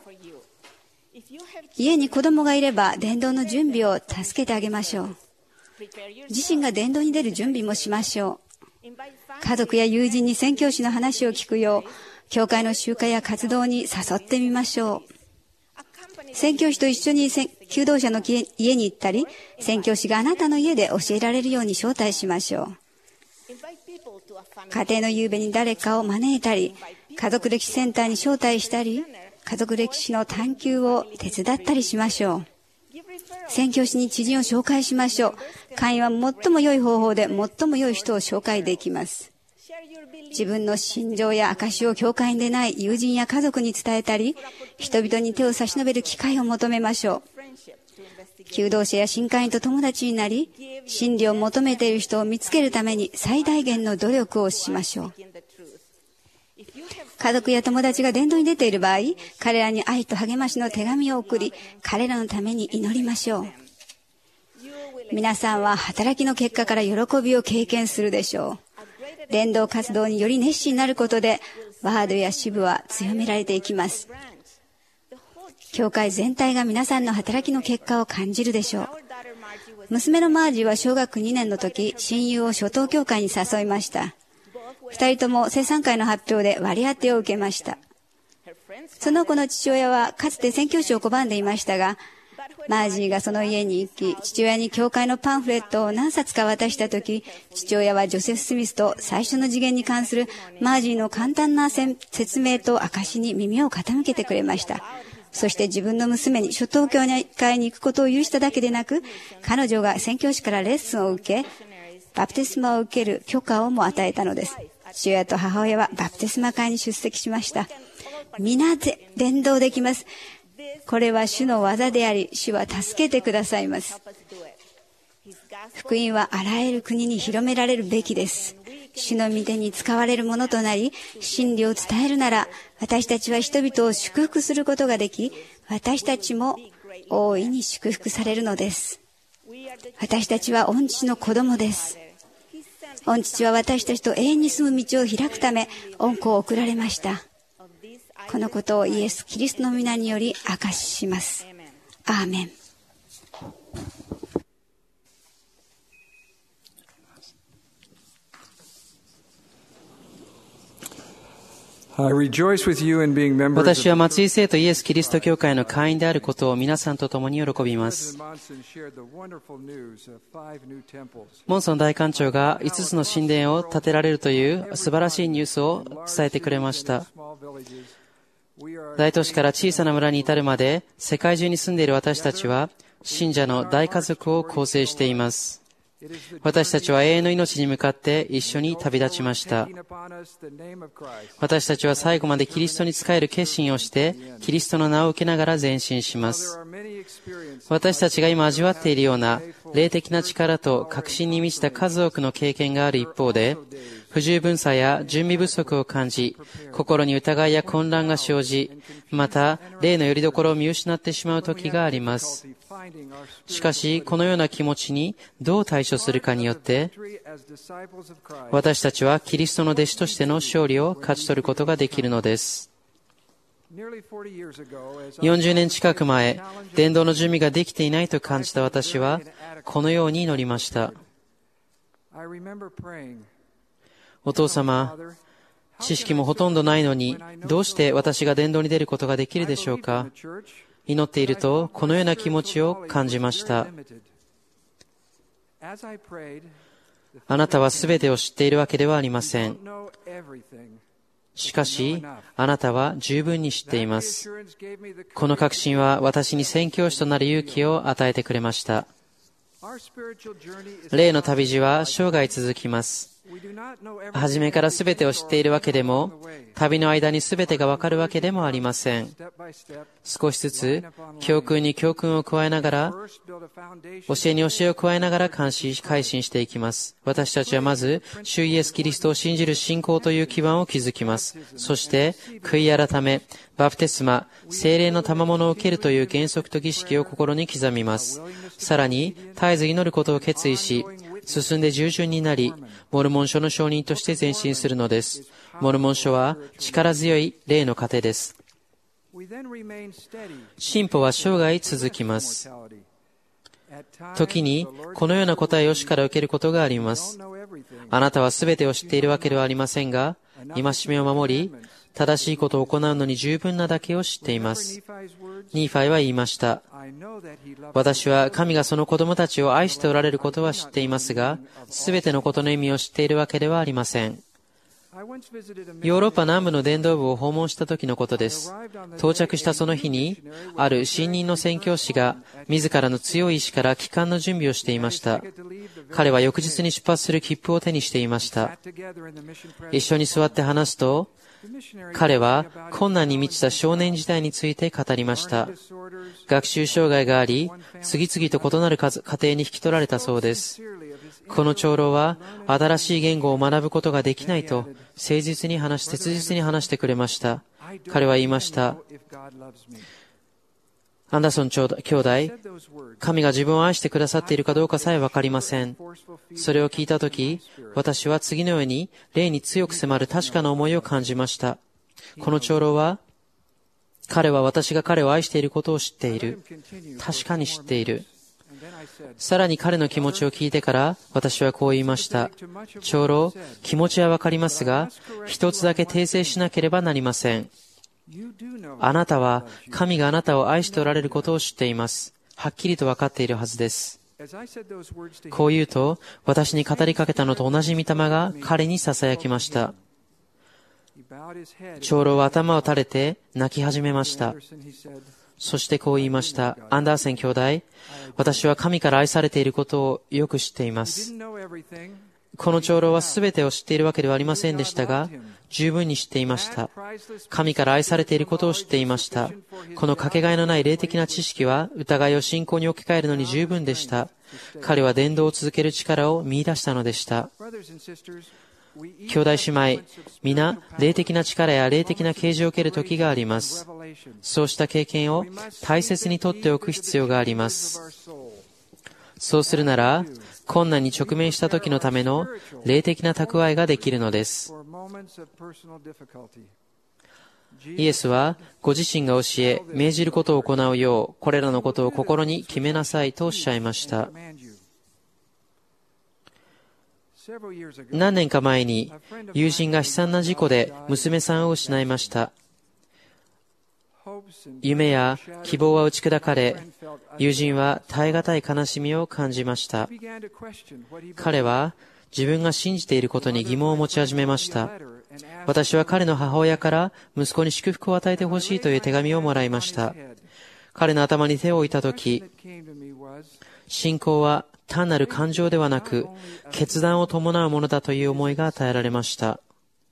家に子供がいれば伝道の準備を助けてあげましょう。自身が伝道に出る準備もしましょう。家族や友人に宣教師の話を聞くよう、教会の集会や活動に誘ってみましょう。宣教師と一緒に求道者の家に行ったり、宣教師があなたの家で教えられるように招待しましょう。家庭の夕べに誰かを招いたり、家族歴史センターに招待したり、 家族歴史の探求を手伝ったりしましょう。宣教師に知人を紹介しましょう。会員は最も良い方法で最も良い人を紹介できます。自分の心情や証を教会でない友人や家族に伝えたり、人々に手を差し伸べる機会を求めましょう。求道者や新会員と友達になり、真理を求めている人を見つけるために最大限の努力をしましょう。家族や友達が伝道に出ている場合、彼らに愛と励ましの手紙を送り、彼らのために祈りましょう。皆さんは働きの結果から喜びを経験するでしょう。伝道活動により熱心になることで、ワードや支部は強められていきます。教会全体が皆さんの働きの結果を感じるでしょう。娘のマージーは小学2年の時、親友を初等教会に誘いました。二人とも生産会の発表で割り当てを受けました。その子の父親はかつて宣教師を拒んでいましたが、マージーがその家に行き、父親に教会のパンフレットを何冊か渡したとき、父親はジョセフ・スミスと最初の次元に関するマージーの簡単な説明と証に耳を傾けてくれました。そして自分の娘に初等教会に行くことを許しただけでなく、彼女が宣教師からレッスンを受け、バプテスマを受ける許可をも与えたのです。父親と母親はバプテスマ会に出席しました。皆で伝道できます。これは主の技であり、主は助けてくださいます。福音はあらゆる国に広められるべきです。主の御手に使われるものとなり、真理を伝えるなら、私たちは人々を祝福することができ、私たちも大いに祝福されるのです。私たちは御父の子供です。御父は私たちと永遠に住む道を開くため、御子を送られました。このことをイエス・キリストの皆により証しします。アーメン。 私は松井生徒イエス・キリスト教会の会員であることを皆さんと共に喜びます。モンソン大館長が5つの神殿を建てられるという素晴らしいニュースを伝えてくれました。大都市から小さな村に至るまで世界中に住んでいる私たちは信者の大家族を構成しています。私たちは永遠の命に向かって一緒に旅立ちました。私たちは最後までキリストに仕える決心をして、キリストの名を受けながら前進します。私たちが今味わっているような霊的な力と確信に満ちた数多くの経験がある一方で、不十分さや準備不足を感じ、心に疑いや混乱が生じ、また霊の拠り所を見失ってしまう時があります。しかし、このような気持ちにどう対処するかによって、私たちはキリストの弟子としての勝利を勝ち取ることができるのです。40年近く前、伝道の準備ができていないと感じた私は、このように祈りました。お父様、知識もほとんどないのに、どうして私が伝道に出ることができるでしょうか。祈っていると、このような気持ちを感じました。あなたはすべてを知っているわけではありません。しかし、あなたは十分に知っています。この確信は私に宣教師となる勇気を与えてくれました。霊の旅路は生涯続きます。初めから全てを知っているわけでも、旅の間に全てがわかるわけでもありません。少しずつ、教訓に教訓を加えながら、教えに教えを加えながら改心していきます。私たちはまず、主イエス・キリストを信じる信仰という基盤を築きます。そして、悔い改め、バプテスマ、聖霊の賜物を受けるという原則と儀式を心に刻みます。さらに、絶えず祈ることを決意し、進んで従順になり、モルモン書の証人として前進するのです。モルモン書は力強い霊の糧です。進歩は生涯続きます。時に、このような答えを主から受けることがあります。あなたは全てを知っているわけではありませんが、戒めを守り、正しいことを行うのに十分なだけを知っています。ニーファイは言いました。私は神がその子供たちを愛しておられることは知っていますが、すべてのことの意味を知っているわけではありません。 ヨーロッパ南部の伝道部を訪問した時のことです。到着したその日に、ある新任の宣教師が自らの強い意志から帰還の準備をしていました。彼は翌日に出発する切符を手にしていました。一緒に座って話すと、彼は困難に満ちた少年時代について語りました。学習障害があり、次々と異なる家庭に引き取られたそうです。この長老は新しい言語を学ぶことができないと切実に話してくれました。彼は言いました。アンダーソン兄弟、神が自分を愛してくださっているかどうかさえわかりません。それを聞いたとき、私は次のように霊に強く迫る確かな思いを感じました。この長老は、彼は私が彼を愛していることを知っている。確かに知っている。さらに彼の気持ちを聞いてから私はこう言いました。長老、気持ちはわかりますが、一つだけ訂正しなければなりません。あなたは神があなたを愛しておられることを知っています。はっきりとわかっているはずです。こう言うと、私に語りかけたのと同じ御霊が彼に囁きました。長老は頭を垂れて泣き始めました。そしてこう言いました。アンダーセン兄弟、私は神から愛されていることをよく知っています。この長老は全てを知っているわけではありませんでしたが、十分に知っていました。神から愛されていることを知っていました。このかけがえのない霊的な知識は疑いを信仰に置き換えるのに十分でした。彼は伝道を続ける力を見出したのでした。兄弟姉妹、皆、霊的な力や霊的な啓示を受ける時があります。そうした経験を大切にとっておく必要があります。そうするなら、困難に直面した時のための霊的な蓄えができるのです。イエスはご自身が教え、命じることを行うよう、これらのことを心に決めなさいとおっしゃいました。何年か前に友人が悲惨な事故で娘さんを失いました。夢や希望は打ち砕かれ、友人は耐え難い悲しみを感じました。彼は自分が信じていることに疑問を持ち始めました。私は彼の母親から息子に祝福を与えてほしいという手紙をもらいました。彼の頭に手を置いたとき、信仰は単なる感情ではなく、決断を伴うものだという思いが与えられました。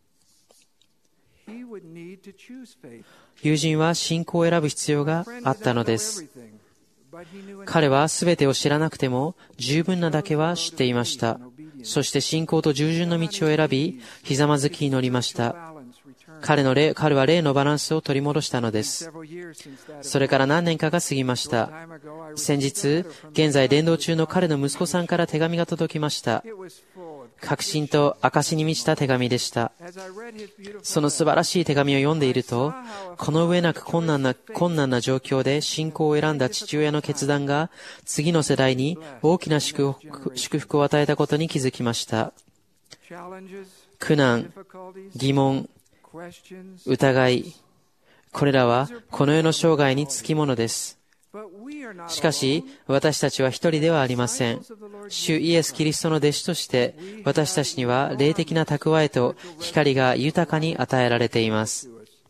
友人は信仰を選ぶ必要があったのです。彼は全てを知らなくても十分なだけは知っていました。そして信仰と従順の道を選び、ひざまずき祈りました。彼は霊のバランスを取り戻したのです。それから何年かが過ぎました。先日、現在伝道中の彼の息子さんから手紙が届きました。確信と証に満ちた手紙でした。その素晴らしい手紙を読んでいると、この上なく困難な状況で信仰を選んだ父親の決断が次の世代に大きな祝福を与えたことに気づきました。苦難、疑問、疑い、これらはこの世の生涯につきものです。しかし、私たちは一人ではありません。主イエス・キリストの弟子として、私たちには霊的な蓄えと光が豊かに与えられています。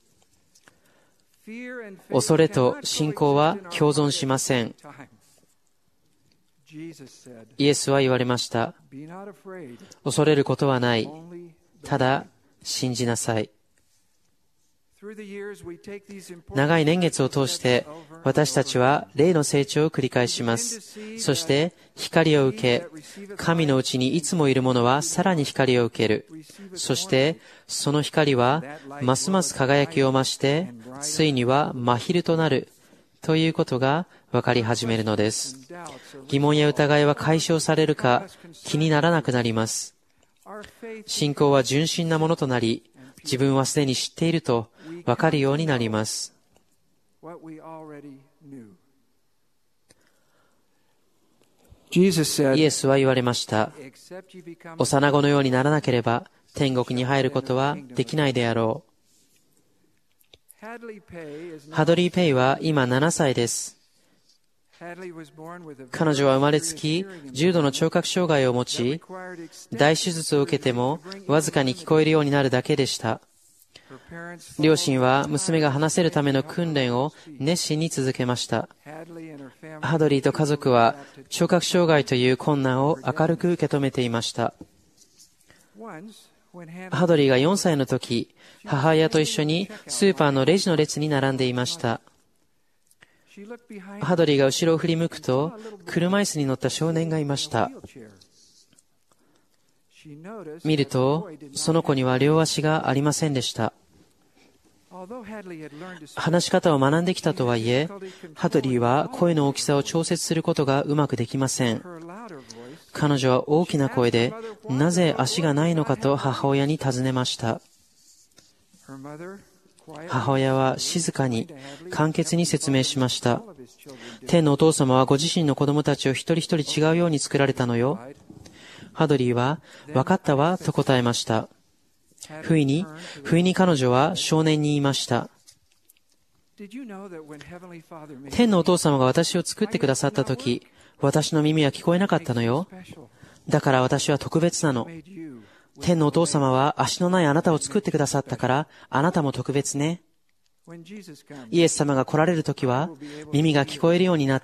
恐れと信仰は共存しません。イエスは言われました。恐れることはない。ただ、信じなさい。長い年月を通して私たちは霊の成長を繰り返します。そして光を受け、神のうちにいつもいる者はさらに光を受ける。そしてその光はますます輝きを増して、ついには真昼となるということが分かり始めるのです。疑問や疑いは解消されるか気にならなくなります。信仰は純真なものとなり、自分はすでに知っていると分かるようになります。イエスは言われました。幼子のようにならなければ天国に入ることはできないであろう。ハドリー・ペイは今7歳です。 彼女は生まれつき重度の聴覚障害を持ち、大手術を受けてもわずかに聞こえるようになるだけでした。両親は娘が話せるための訓練を熱心に続けました。ハドリーと家族は聴覚障害という困難を明るく受け止めていました。ハドリーが4歳の時、母親と一緒にスーパーのレジの列に並んでいました。ハドリーが後ろを振り向くと、車椅子に乗った少年がいました。見ると、その子には両足がありませんでした。話し方を学んできたとはいえ、ハドリーは声の大きさを調節することがうまくできません。彼女は大きな声で、なぜ足がないのかと母親に尋ねました。母親は静かに簡潔に説明しました。天のお父様はご自身の子供たちを一人一人違うように作られたのよ。ハドリーは、わかったわと答えました。不意に彼女は少年に言いました。天のお父様が私を作ってくださったとき、私の耳は聞こえなかったのよ。だから私は特別なの。天のお父様は足のないあなたを作ってくださったから、あなたも特別ね。イエス様が来られるときは、耳が聞こえるようになって、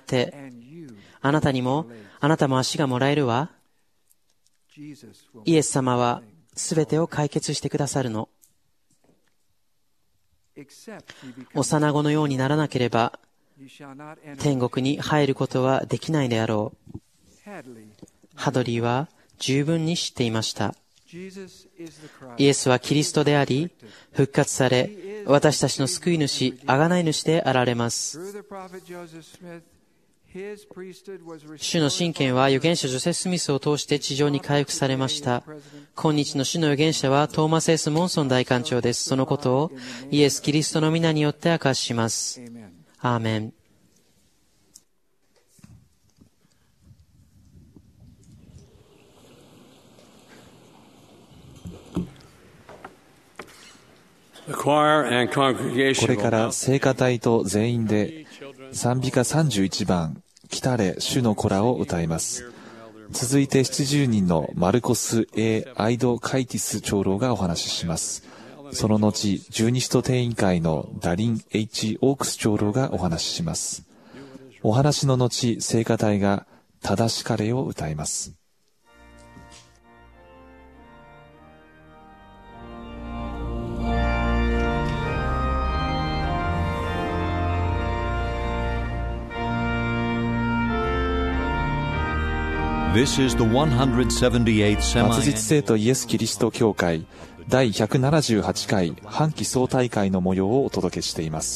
あなたも足がもらえるわ。イエス様はすべてを解決してくださるの。幼子のようにならなければ、天国に入ることはできないであろう。ハドリーは十分に知っていました。イエスはキリストであり、復活され、私たちの救い主、贖い主であられます。主の神権は預言者ジョセフ・スミスを通して地上に回復されました。今日の主の預言者はトーマス・S・モンソン大官長です。そのことをイエス・キリストの皆によって明かしします。アーメン。 これから聖歌隊と全員で賛美歌31番来たれ主の子らを歌います。続いて70人のマルコス A. アイドカイティス長老がお話しします。その後十二使徒定員会のダリン H. オークス長老がお話しします。お話の後聖歌隊が正しかれを歌います。 This is the 178th 末日聖徒イエス・キリスト教会第178回半期総大会の模様をお届けしています。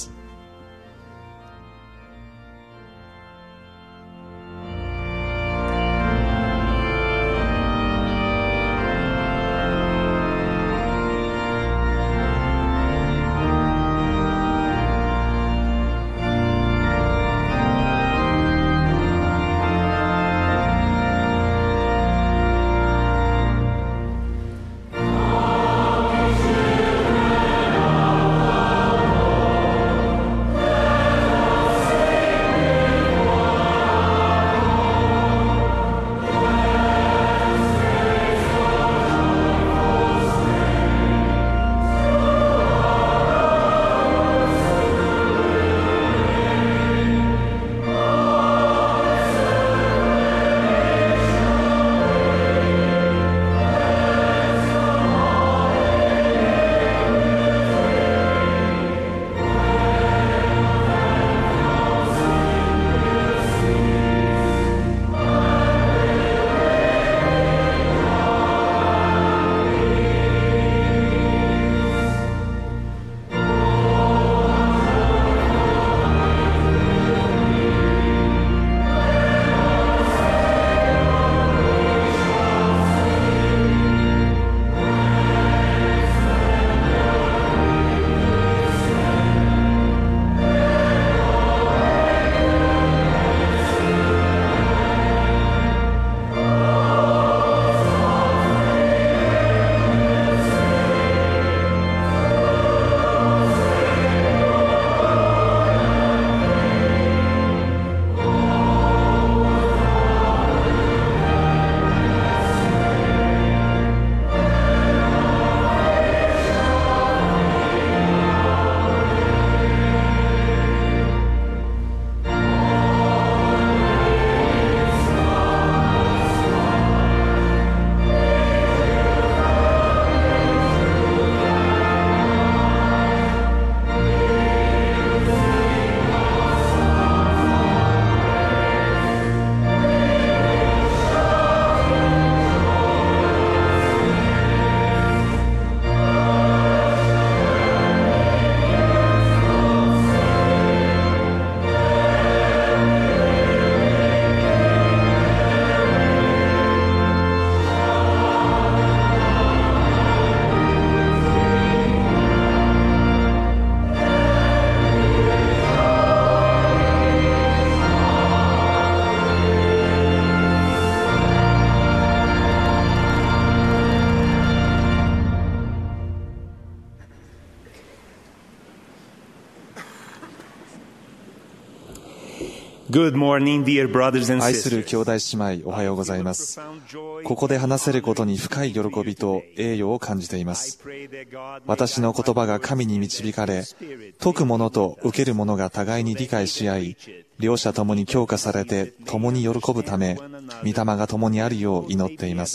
Good morning, dear brothers and 愛する sisters. 兄弟姉妹、おはようございます。ここで話せることに深い喜びと栄誉を感じています。私の言葉が神に導かれ、説く者と受ける者が互いに理解し合い、両者ともに強化されて共に喜ぶため、御霊が共にあるよう祈っています。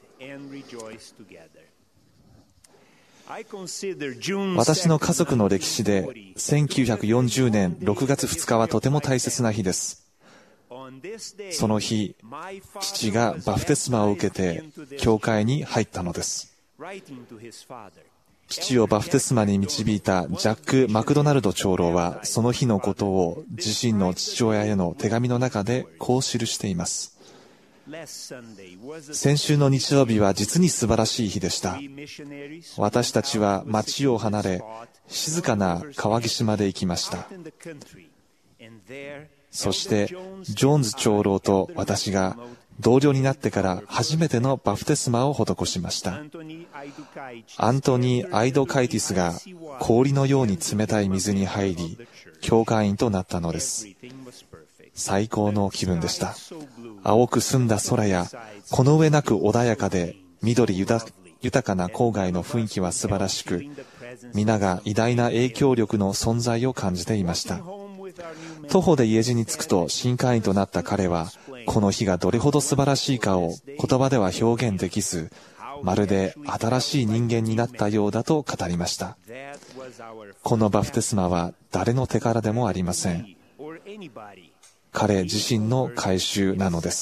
私の家族の歴史で1940年6月2日はとても大切な日です。その日、父がバプテスマを受けて教会に入ったのです。父をバプテスマに導いたジャック・マクドナルド長老はその日のことを自身の父親への手紙の中でこう記しています。先週の日曜日は実に素晴らしい日でした。私たちは町を離れ、静かな川岸まで行きました。そして、ジョーンズ長老と私が同僚になってから初めてのバプテスマを施しました。アントニー・アイドカイティスが氷のように冷たい水に入り、教会員となったのです。最高の気分でした。青く澄んだ空や、この上なく穏やかで、緑豊かな郊外の雰囲気は素晴らしく、皆が偉大な影響力の存在を感じていました。徒歩で家路に着くと新会員となった彼は、この日がどれほど素晴らしいかを言葉では表現できず、まるで新しい人間になったようだと語りました。このバプテスマは誰の手からでもありません。彼自身の改宗なのです。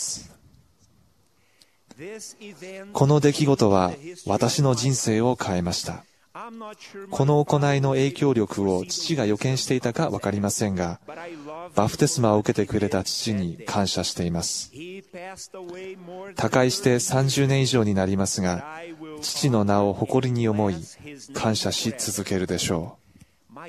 この出来事は私の人生を変えました。この行いの影響力を父が予見していたか分かりませんが、バプテスマを受けてくれた父に感謝しています。他界して30年以上になりますが、父の名を誇りに思い、感謝し続けるでしょう。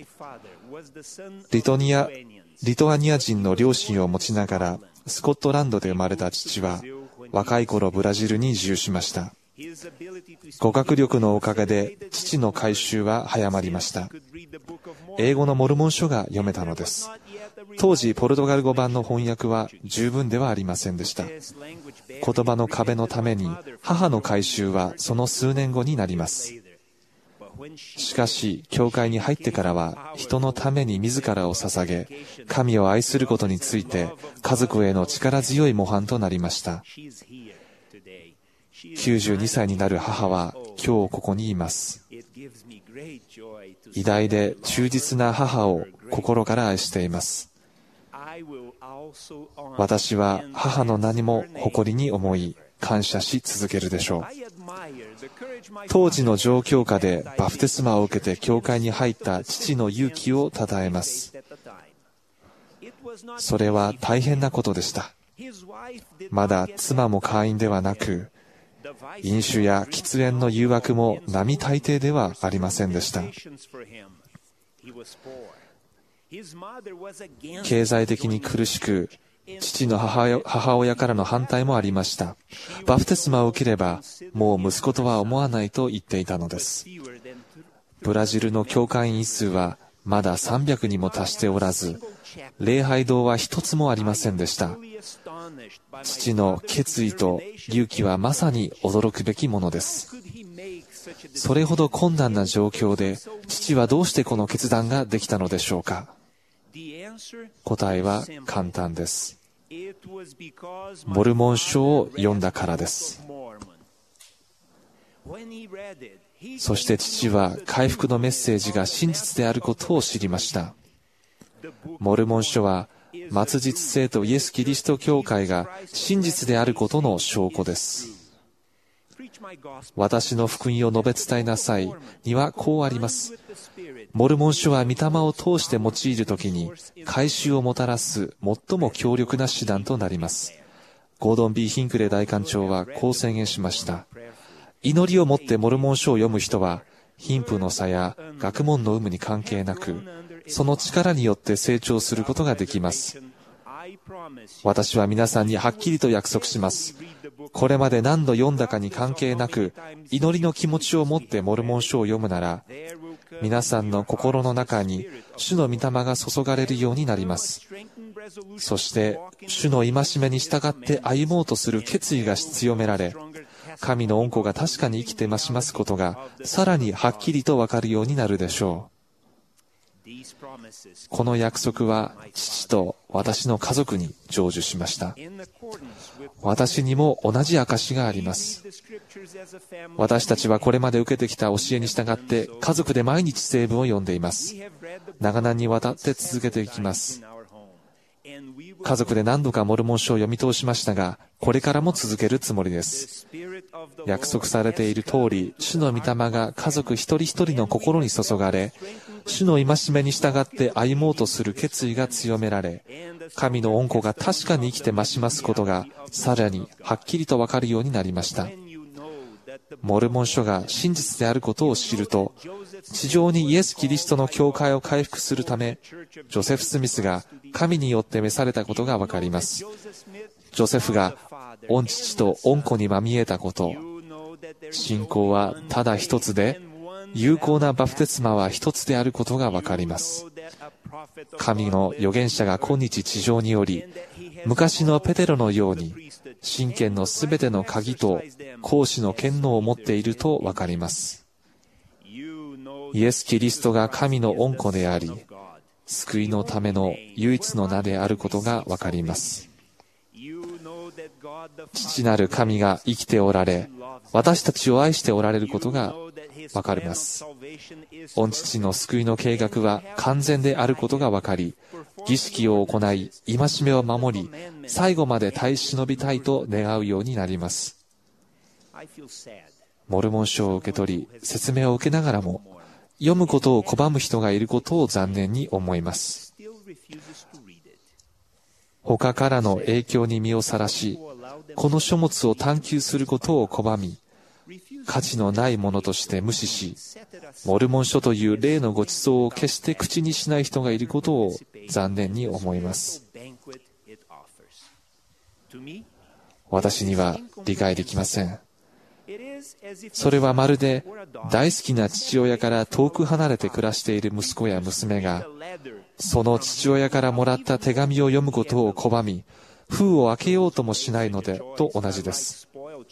リトアニア人の両親を持ちながらスコットランドで生まれた父は若い頃ブラジルに移住しました。語学力のおかげで父の改宗は早まりました。英語のモルモン書が読めたのです。当時ポルトガル語版の翻訳は十分ではありませんでした。言葉の壁のために母の改宗はその数年後になります。しかし、教会に入ってからは、人のために自らを捧げ、神を愛することについて、家族への力強い模範となりました。92歳になる母は、今日ここにいます。偉大で忠実な母を心から愛しています。私は母の名にも誇りに思い、感謝し続けるでしょう。当時の状況下でバプテスマを受けて教会に入った父の勇気を称えます。それは大変なことでした。まだ妻も会員ではなく、飲酒や喫煙の誘惑も並大抵ではありませんでした。経済的に苦しく、父の母親からの反対もありました。バプテスマを受ければ、もう息子とは思わないと言っていたのです。ブラジルの教会員数はまだ300にも達しておらず、礼拝堂は一つもありませんでした。父の決意と勇気はまさに驚くべきものです。それほど困難な状況で、父はどうしてこの決断ができたのでしょうか。答えは簡単です。モルモン書を読んだからです。そして父は回復のメッセージが真実であることを知りました。モルモン書は末日聖とイエス・キリスト教会が真実であることの証拠です。私の福音を述べ伝えなさいにはこうあります。モルモン書は御霊を通して用いるときに改宗をもたらす最も強力な手段となります。ゴードン・ B. ヒンクレー大官長はこう宣言しました。祈りをもってモルモン書を読む人は貧富の差や学問の有無に関係なく、その力によって成長することができます。私は皆さんにはっきりと約束します。これまで何度読んだかに関係なく、祈りの気持ちを持ってモルモン書を読むなら、皆さんの心の中に主の御霊が注がれるようになります。 そして主の戒めに従って歩もうとする決意が強められ、神の恩子が確かに生きて増しますことがさらにはっきりとわかるようになるでしょう。この約束は父と私の家族に成就しました。私にも同じ証があります。私たちはこれまで受けてきた教えに従って家族で毎日聖文を読んでいます。長年にわたって続けていきます。家族で何度かモルモン書を読み通しましたが、これからも続けるつもりです。約束されている通り、主の御霊が家族一人一人の心に注がれ、主の戒めに従って歩もうとする決意が強められ、神の恩子が確かに生きて増しますことがさらにはっきりとわかるようになりました。モルモン書が真実であることを知ると、地上にイエス・キリストの教会を回復するため、ジョセフ・スミスが神によって召されたことがわかります。ジョセフが御父と御子にまみえたこと、信仰はただ一つで、有効なバプテスマは一つであることがわかります。神の預言者が今日地上により、昔のペテロのように、神権のすべての鍵と行使の権能を持っているとわかります。イエス・キリストが神の恩子であり、救いのための唯一の名であることがわかります。父なる神が生きておられ、私たちを愛しておられることがわかります。御父の救いの計画は完全であることがわかり、儀式を行い、戒めを守り、最後まで耐え忍びたいと願うようになります。モルモン書を受け取り、説明を受けながらも、読むことを拒む人がいることを残念に思います。他からの影響に身をさらし、この書物を探求することを拒み、価値のないものとして無視し、モルモン書という例のご馳走を決して口にしない人がいることを残念に思います。私には理解できません。それはまるで大好きな父親から遠く離れて暮らしている息子や娘が、その父親からもらった手紙を読むことを拒み、封を開けようともしないのでと同じです。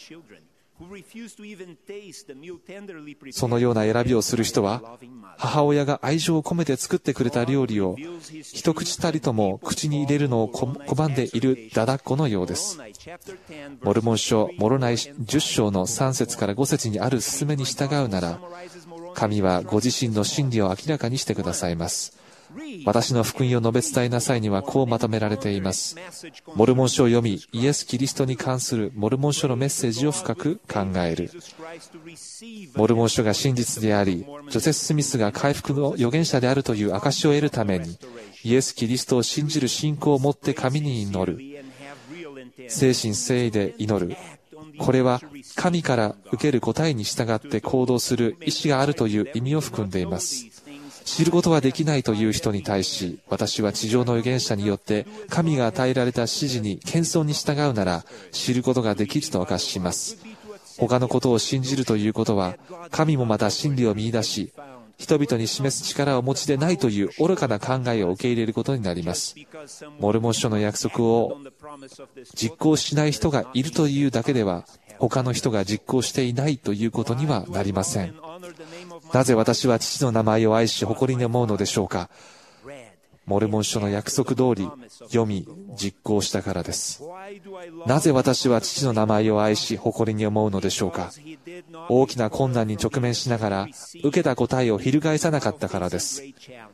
そのような選びをする人は、母親が愛情を込めて作ってくれた料理を一口たりとも口に入れるのを拒んでいるだだっ子のようです。モルモン書モロナイ10章の3節から5節にある勧めに従うなら、神はご自身の真理を明らかにしてくださいます。私の福音を述べ伝えなさいにはこうまとめられています。モルモン書を読み、イエス・キリストに関するモルモン書のメッセージを深く考える。モルモン書が真実であり、ジョセフ・スミスが回復の預言者であるという証を得るために、イエス・キリストを信じる信仰を持って神に祈る。誠心誠意で祈る。これは神から受ける答えに従って行動する意志があるという意味を含んでいます。知ることはできないという人に対し、私は地上の預言者によって神が与えられた指示に謙遜に従うなら、知ることができると明かします。他のことを信じるということは、神もまた真理を見出し、人々に示す力をお持ちでないという愚かな考えを受け入れることになります。モルモン書の約束を実行しない人がいるというだけでは、他の人が実行していないということにはなりません。なぜ私は父の名前を愛し誇りに思うのでしょうか。モルモン書の約束通り読み実行したからです。なぜ私は父の名前を愛し誇りに思うのでしょうか。大きな困難に直面しながら受けた答えを翻さなかったからです。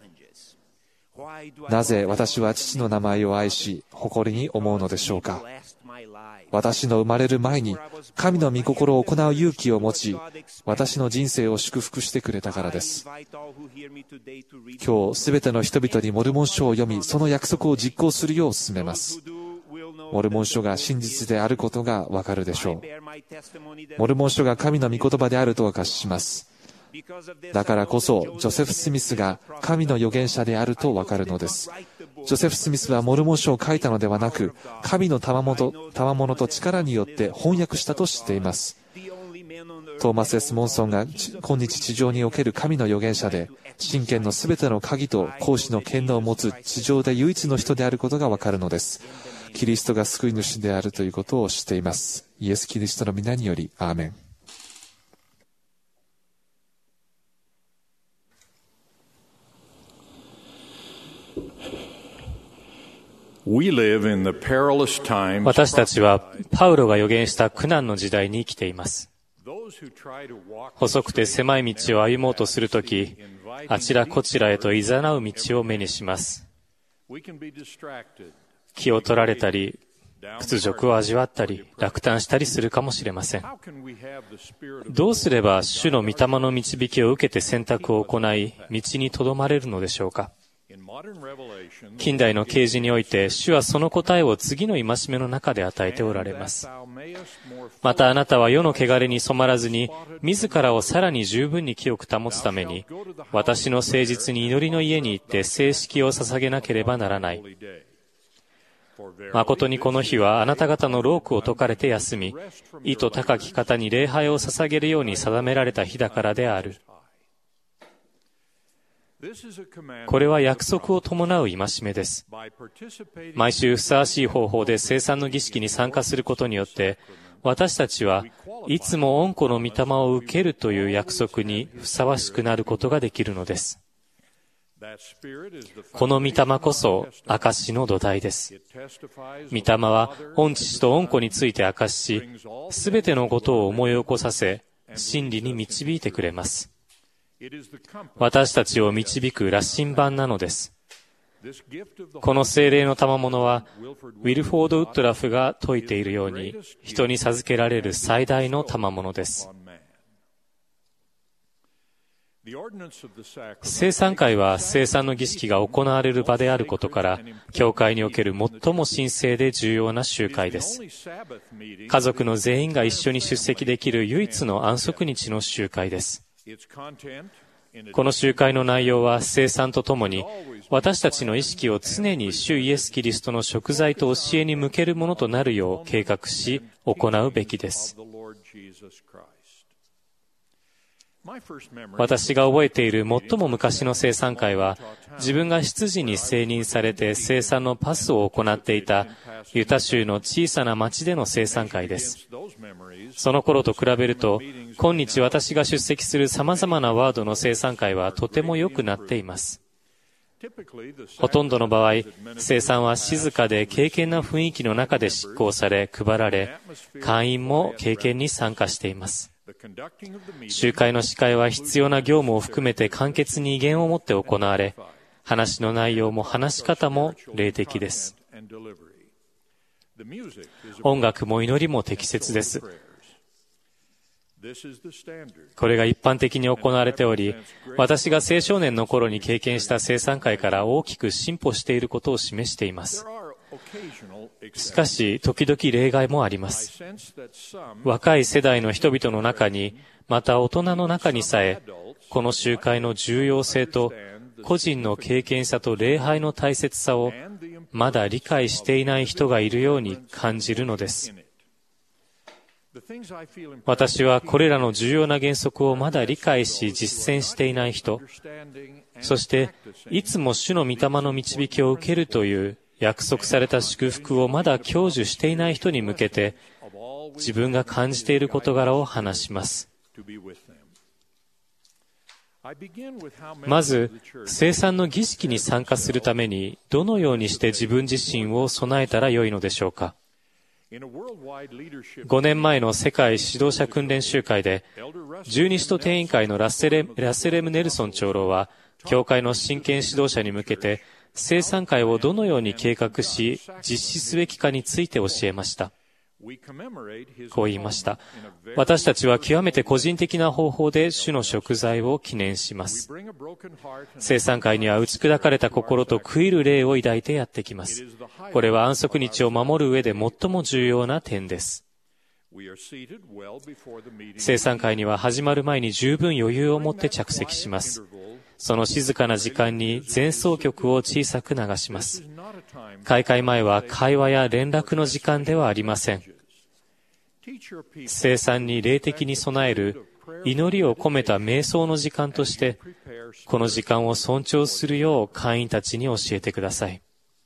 なぜ私は父の名前を愛し誇りに思うのでしょうか。私の生まれる前に神の御心を行う勇気を持ち、私の人生を祝福してくれたからです。今日すべての人々にモルモン書を読み、その約束を実行するよう勧めます。モルモン書が真実であることがわかるでしょう。モルモン書が神の御言葉であると明かします。だからこそジョセフ・スミスが神の預言者であるとわかるのです。ジョセフ・スミスはモルモン書を書いたのではなく、神の賜物と力によって翻訳したと知っています。 トーマス・S・モンソンが今日地上における神の預言者で、神権のすべての鍵と行使の権能を持つ地上で唯一の人であることがわかるのです。キリストが救い主であるということを知っています。イエス・キリストの皆により、アーメン。 私たちはパウロが預言した苦難の時代に生きています。細くて狭い道を歩もうとするとき、あちらこちらへと誘う道を目にします。気を取られたり、屈辱を味わったり、落胆したりするかもしれません。どうすれば主の御霊の導きを受けて選択を行い、道にとどまれるのでしょうか。近代の啓示において、主はその答えを次の戒めの中で与えておられます。またあなたは世の汚れに染まらずに、自らをさらに十分に清く保つために、私の誠実に祈りの家に行って聖式を捧げなければならない。誠にこの日はあなた方の労苦を解かれて休み、意図高き方に礼拝を捧げるように定められた日だからである。これは約束を伴う戒めです。毎週ふさわしい方法で聖餐の儀式に参加することによって、私たちはいつも御子の御霊を受けるという約束にふさわしくなることができるのです。この御霊こそ証の土台です。御霊は御父と御子について証し、すべてのことを思い起こさせ、真理に導いてくれます。私たちを導く羅針盤なのです。この聖霊の賜物は、ウィルフォード・ウッドラフが説いているように、人に授けられる最大の賜物です。聖餐会は聖餐の儀式が行われる場であることから、教会における最も神聖で重要な集会です。家族の全員が一緒に出席できる唯一の安息日の集会です。この集会の内容は聖餐とともに、私たちの意識を常に主イエス・キリストの贖罪と教えに向けるものとなるよう計画し、行うべきです。私が覚えている最も昔の聖餐会は、自分が執事に選任されて聖餐のパスを行っていたユタ州の小さな町での聖餐会です。その頃と比べると、今日私が出席する様々なワードの聖餐会はとても良くなっています。ほとんどの場合、聖餐は静かで敬虔な雰囲気の中で執行され、配られ、会員も敬虔に参加しています。集会の司会は必要な業務を含めて簡潔に威厳を持って行われ、話の内容も話し方も霊的です。音楽も祈りも適切です。これが一般的に行われており、私が青少年の頃に経験した聖餐会から大きく進歩していることを示しています。しかし、時々例外もあります。若い世代の人々の中に、また大人の中にさえ、この集会の重要性と、個人の経験さと礼拝の大切さを、まだ理解していない人がいるように感じるのです。私はこれらの重要な原則をまだ理解し実践していない人、そしていつも主の御霊の導きを受けるという約束された祝福をまだ享受していない人に向けて、自分が感じている事柄を話します。まず、聖餐の儀式に参加するために、どのようにして自分自身を備えたらよいのでしょうか。5年前の世界指導者訓練集会で、十二使徒定員会のラッセレム・ネルソン長老は、教会の真剣指導者に向けて、聖餐会をどのように計画し、実施すべきかについて教えました。こう言いました。私たちは極めて個人的な方法で主の贖罪を記念します。聖餐会には打ち砕かれた心と悔いる霊を抱いてやってきます。これは安息日を守る上で最も重要な点です。聖餐会には始まる前に十分余裕を持って着席します。その静かな時間に前奏曲を小さく流します。開会前は会話や連絡の時間ではありません。聖餐に霊的に備える祈りを込めた瞑想の時間として、この時間を尊重するよう会員たちに教えてください。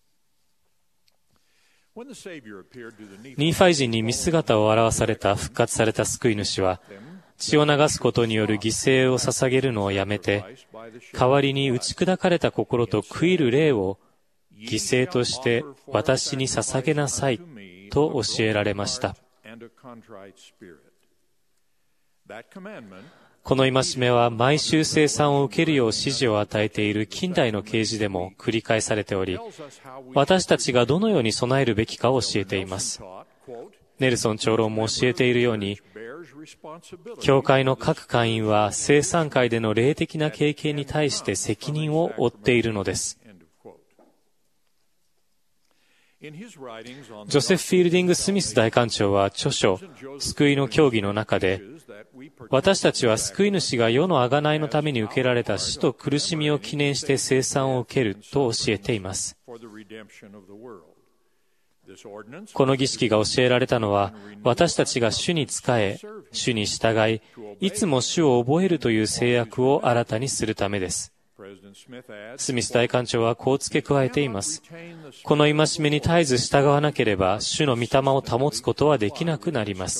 ニーファイ人に見姿を現された復活された救い主は、血を流すことによる犠牲を捧げるのをやめて、代わりに打ち砕かれた心と悔いる霊を犠牲として私に捧げなさいと教えられました。この戒めは毎週聖餐を受けるよう指示を与えている近代の啓示でも繰り返されており、私たちがどのように備えるべきかを教えています。ネルソン長老も教えているように、教会の各会員は聖餐会での霊的な経験に対して責任を負っているのです。ジョセフ・フィールディング・スミス大官長は著書「救いの教義」の中で、私たちは救い主が世の贖いのために受けられた死と苦しみを記念して聖餐を受けると教えています。この儀式が教えられたのは、私たちが主に仕え、主に従い、いつも主を覚えるという制約を新たにするためです。スミス大官長はこう付け加えています。この戒めに絶えず従わなければ、主の御霊を保つことはできなくなります。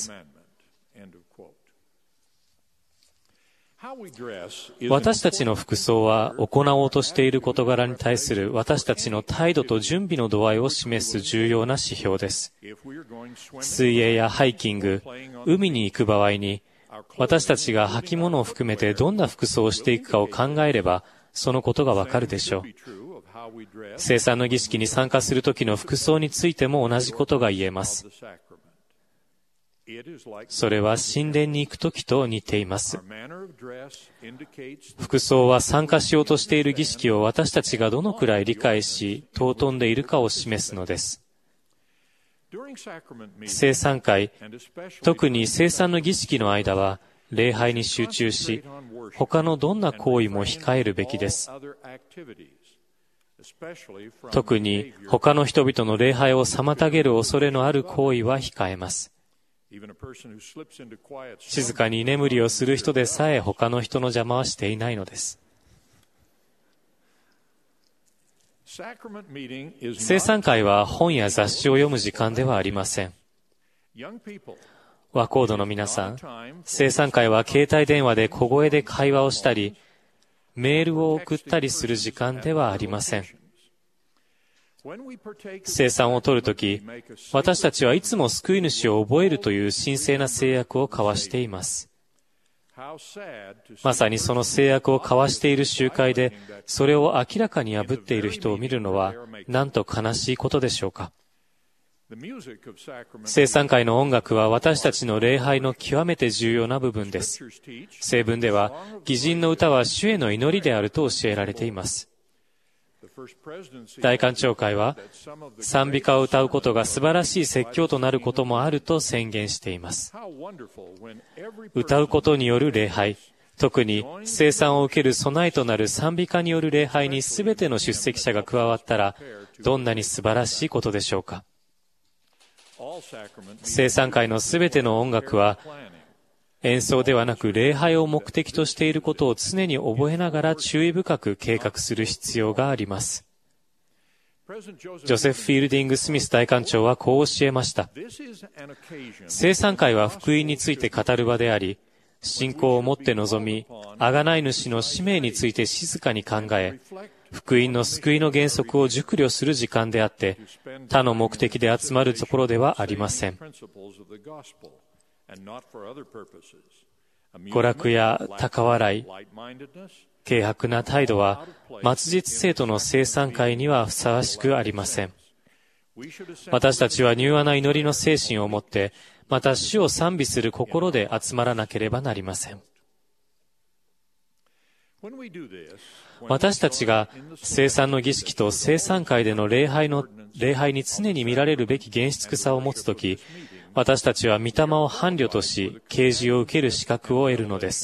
私たちの服装は行おうとしている事柄に対する私たちの態度と準備の度合いを示す重要な指標です。水泳やハイキング、海に行く場合に、私たちが履物を含めてどんな服装をしていくかを考えれば、そのことがわかるでしょう。聖餐の儀式に参加するときの服装についても同じことが言えます。それは神殿に行くときと似ています。服装は参加しようとしている儀式を私たちがどのくらい理解し、尊んでいるかを示すのです。聖餐会、特に聖餐の儀式の間は、礼拝に集中し、他のどんな行為も控えるべきです。特に他の人々の礼拝を妨げる恐れのある行為は控えます。静かに居眠りをする人でさえ他の人の邪魔はしていないのです。聖餐会は本や雑誌を読む時間ではありません。和コードの皆さん、聖餐会は携帯電話で小声で会話をしたり、メールを送ったりする時間ではありません。聖餐を取るとき、私たちはいつも救い主を覚えるという神聖な制約を交わしています。まさにその制約を交わしている集会で、それを明らかに破っている人を見るのは、なんと悲しいことでしょうか。聖餐会の音楽は私たちの礼拝の極めて重要な部分です。聖文では、義人の歌は主への祈りであると教えられています。大官長会は、賛美歌を歌うことが素晴らしい説教となることもあると宣言しています。歌うことによる礼拝、特に聖餐を受ける備えとなる賛美歌による礼拝に全ての出席者が加わったら、どんなに素晴らしいことでしょうか。聖餐会の全ての音楽は、演奏ではなく礼拝を目的としていることを常に覚えながら注意深く計画する必要があります。ジョセフ・フィールディング・スミス大官長はこう教えました。聖餐会は福音について語る場であり、信仰を持って臨み、贖い主の使命について静かに考え、福音の救いの原則を熟慮する時間であって、他の目的で集まるところではありません。娯楽や高笑い、軽薄な態度は、末日生徒の聖餐会にはふさわしくありません。私たちは柔和な祈りの精神を持って、また主を賛美する心で集まらなければなりません。私たちが聖餐の儀式と聖餐会での礼拝に常に見られるべき厳粛さを持つとき、私たちは御霊を伴侶とし、啓示を受ける資格を得るのです。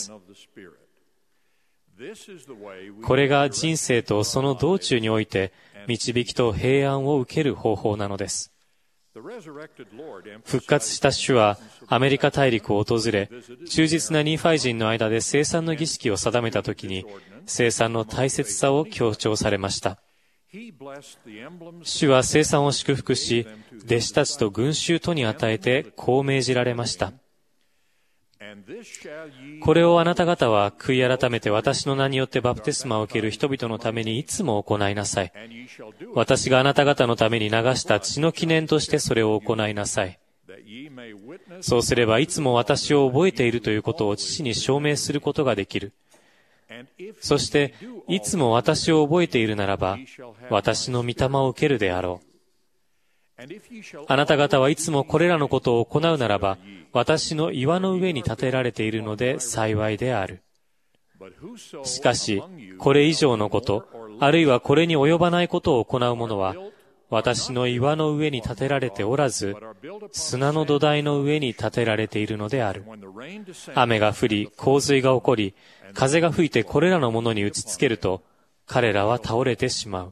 これが人生とその道中において、導きと平安を受ける方法なのです。 復活した主はアメリカ大陸を訪れ、忠実なニーファイ人の間で聖餐の儀式を定めたときに、聖餐の大切さを強調されました。主は聖餐を祝福し、弟子たちと群衆とに与えてこう命じられました。これをあなた方は悔い改めて私の名によってバプテスマを受ける人々のためにいつも行いなさい。私があなた方のために流した血の記念としてそれを行いなさい。そうすればいつも私を覚えているということを父に証明することができる。そしていつも私を覚えているならば私の御霊を受けるであろう。あなた方はいつもこれらのことを行うならば私の岩の上に建てられているので幸いである。しかしこれ以上のこと、あるいはこれに及ばないことを行う者は私の岩の上に建てられておらず、砂の土台の上に建てられているのである。雨が降り、洪水が起こり、風が吹いてこれらのものに打ちつけると、彼らは倒れてしまう。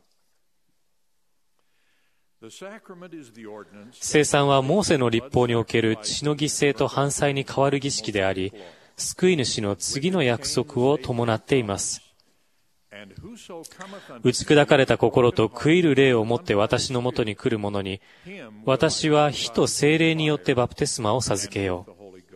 聖餐はモーセの律法における血の犠牲と燔祭に代わる儀式であり、救い主の次の約束を伴っています。打ち砕かれた心と悔いる霊を持って私のもとに来る者に、私は火と聖霊によってバプテスマを授けよう。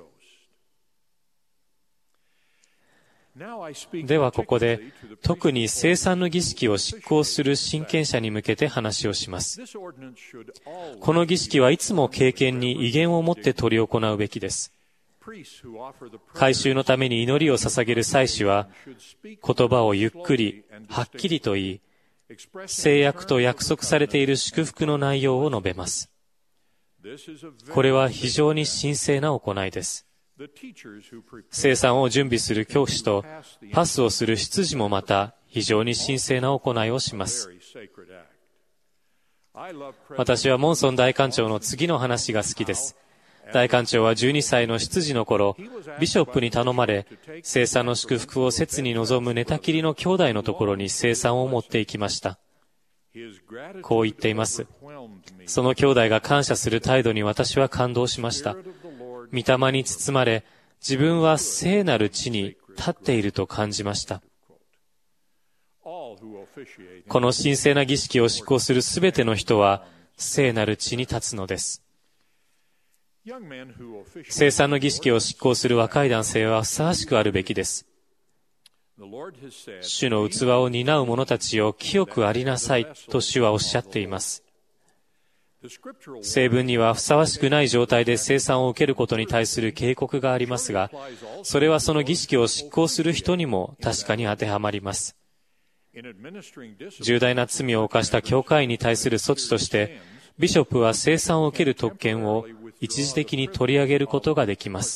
ではここで、特に聖餐の儀式を執行する親権者に向けて話をします。この儀式はいつも敬虔に威厳を持って執り行うべきです。改宗のために祈りを捧げる祭司は、言葉をゆっくり、はっきりと言い、誓約と約束されている祝福の内容を述べます。これは非常に神聖な行いです。聖餐を準備する教師とパスをする執事もまた非常に神聖な行いをします。私はモンソン大官長の次の話が好きです。大官長は12歳の執事の頃、ビショップに頼まれ、聖餐の祝福を切に望む寝たきりの兄弟のところに聖餐を持って行きました。こう言っています。その兄弟が感謝する態度に私は感動しました。御霊に包まれ、自分は聖なる地に立っていると感じました。この神聖な儀式を執行するすべての人は、聖なる地に立つのです。聖餐の儀式を執行する若い男性はふさわしくあるべきです。主の器を担う者たちを清くありなさいと主はおっしゃっています。聖文にはふさわしくない状態で聖餐を受けることに対する警告がありますが、それはその儀式を執行する人にも確かに当てはまります。重大な罪を犯した教会員に対する措置として、ビショップは聖餐を受ける特権を一時的に取り上げることができます。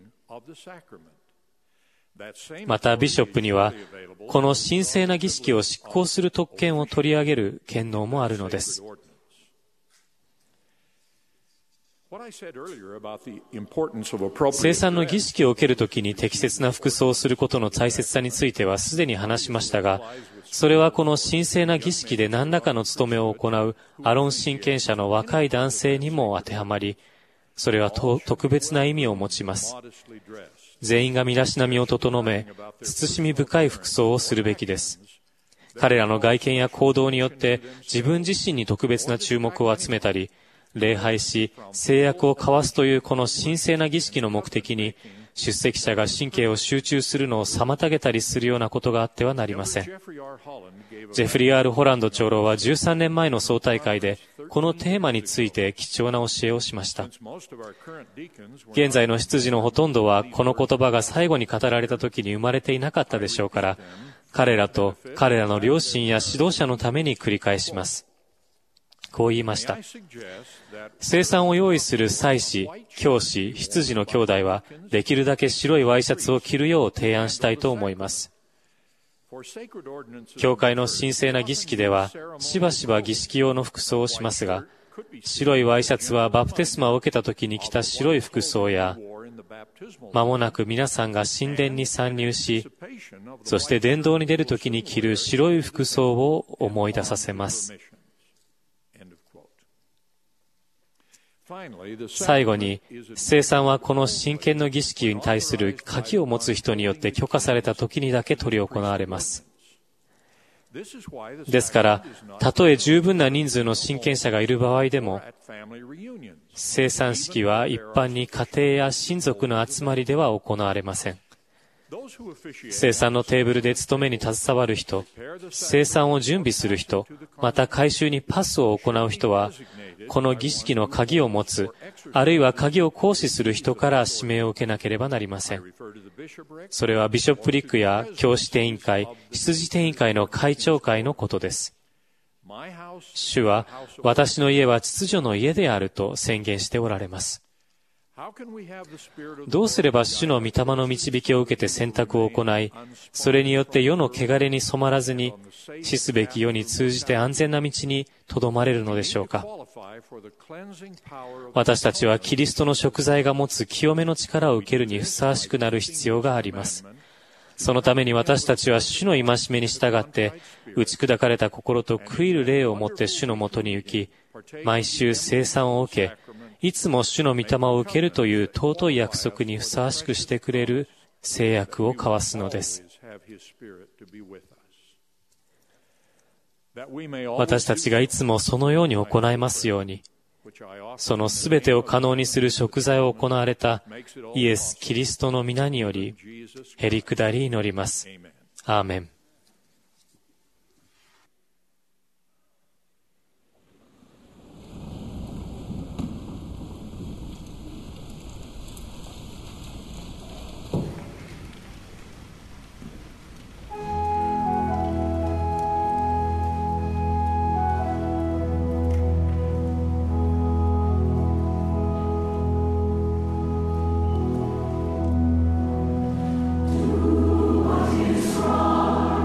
またビショップには、この神聖な儀式を執行する特権を取り上げる権能もあるのです。聖餐の儀式を受けるときに適切な服装をすることの大切さについてはすでに話しましたが、それはこの神聖な儀式で何らかの務めを行うアロン親権者の若い男性にも当てはまり、それは特別な意味を持ちます。全員が身だしなみを整め、慎み深い服装をするべきです。彼らの外見や行動によって自分自身に特別な注目を集めたり、礼拝し、誓約を交わすというこの神聖な儀式の目的に、出席者が神経を集中するのを妨げたりするようなことがあってはなりません。ジェフリー・アール・ホランド長老は13年前の総大会で、このテーマについて貴重な教えをしました。現在の執事のほとんどは、この言葉が最後に語られた時に生まれていなかったでしょうから、彼らと彼らの両親や指導者のために繰り返します。こう言いました。聖餐を用意する祭司、教師、執事の兄弟は、できるだけ白いワイシャツを着るよう提案したいと思います。教会の神聖な儀式では、しばしば儀式用の服装をしますが、白いワイシャツはバプテスマを受けた時に着た白い服装や、間もなく皆さんが神殿に参入し、そして殿堂に出る時に着る白い服装を思い出させます。 最後に、聖餐はこの真剣の儀式に対する鍵を持つ人によって許可された時にだけ執り行われます。ですから、たとえ十分な人数の親権者がいる場合でも、聖餐式は一般に家庭や親族の集まりでは行われません。聖餐のテーブルで務めに携わる人、聖餐を準備する人、また改宗にパスを行う人は、この儀式の鍵を持つ、あるいは鍵を行使する人から指名を受けなければなりません。それはビショップリックや教師定員会、執事定員会の会長会のことです。主は、私の家は秩序の家であると宣言しておられます。どうすれば主の御霊の導きを受けて選択を行い、それによって世の汚れに染まらずに、死すべき世に通じて安全な道にとどまれるのでしょうか。私たちはキリストの贖罪が持つ清めの力を受けるにふさわしくなる必要があります。そのために私たちは主の戒めに従って、打ち砕かれた心と悔いる霊を持って主のもとに行き、毎週聖餐を受け、いつも主の御霊を受けるという尊い約束にふさわしくしてくれる誓約を交わすのです。私たちがいつもそのように行いますように、そのすべてを可能にする贖罪を行われたイエス・キリストの皆により、へりくだり祈ります。アーメン。 What is wrong?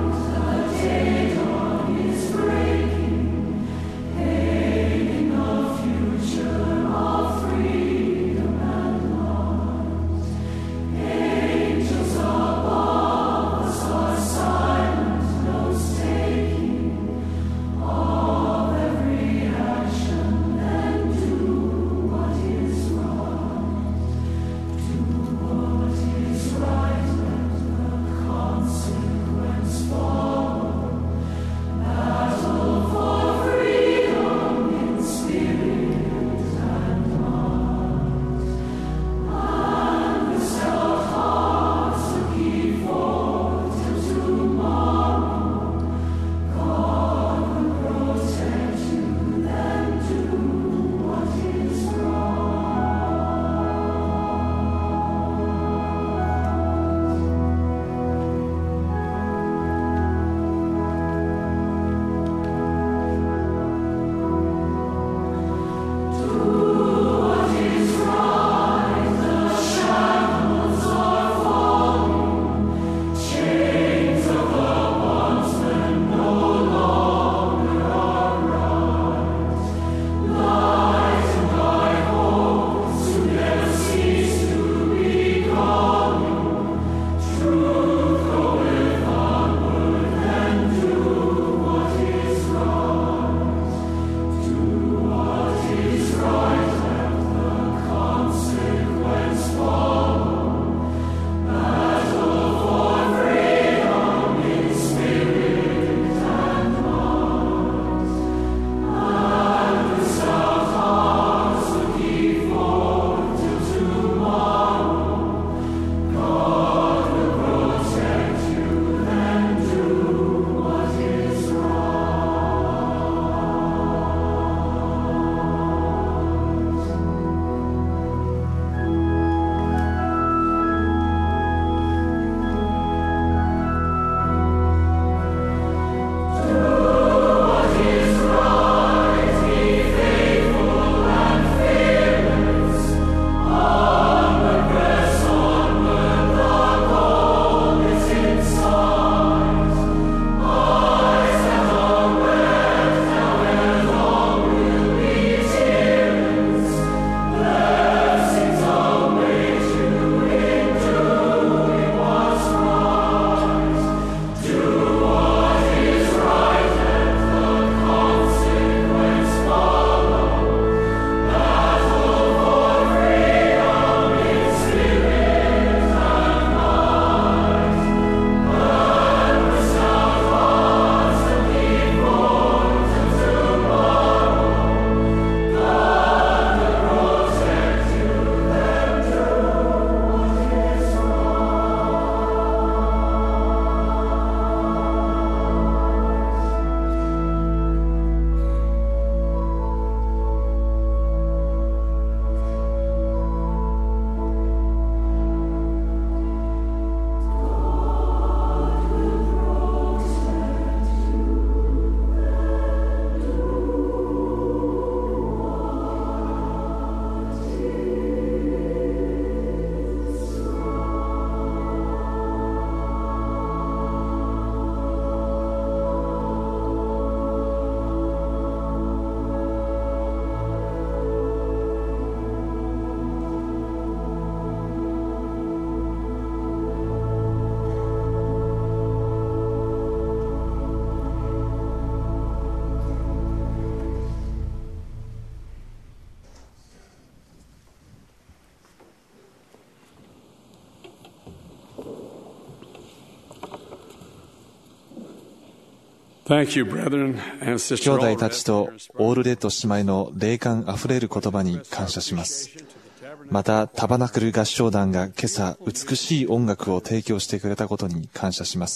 兄弟たちとオールレッド姉妹の霊感あふれる言葉に感謝します。またタバナクル合唱団が今朝美しい音楽を提供してくれたことに感謝します。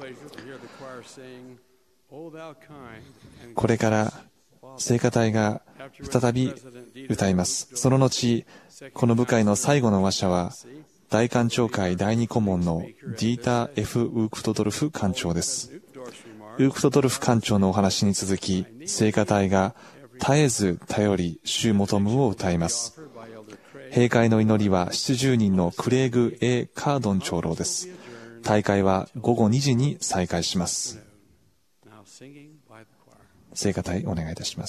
これから聖歌隊が再び歌います。その後、この部会の最後の話者は大官庁会第二顧問のディーター・ F ・ウークトドルフ官長です。ウークトドルフ官長のお話に続き、聖歌隊が絶えず頼り主求むを歌います。閉会の祈りは70人のクレイグ・ A ・カードン長老です。大会は午後2時に再開します。聖歌隊お願いいたします。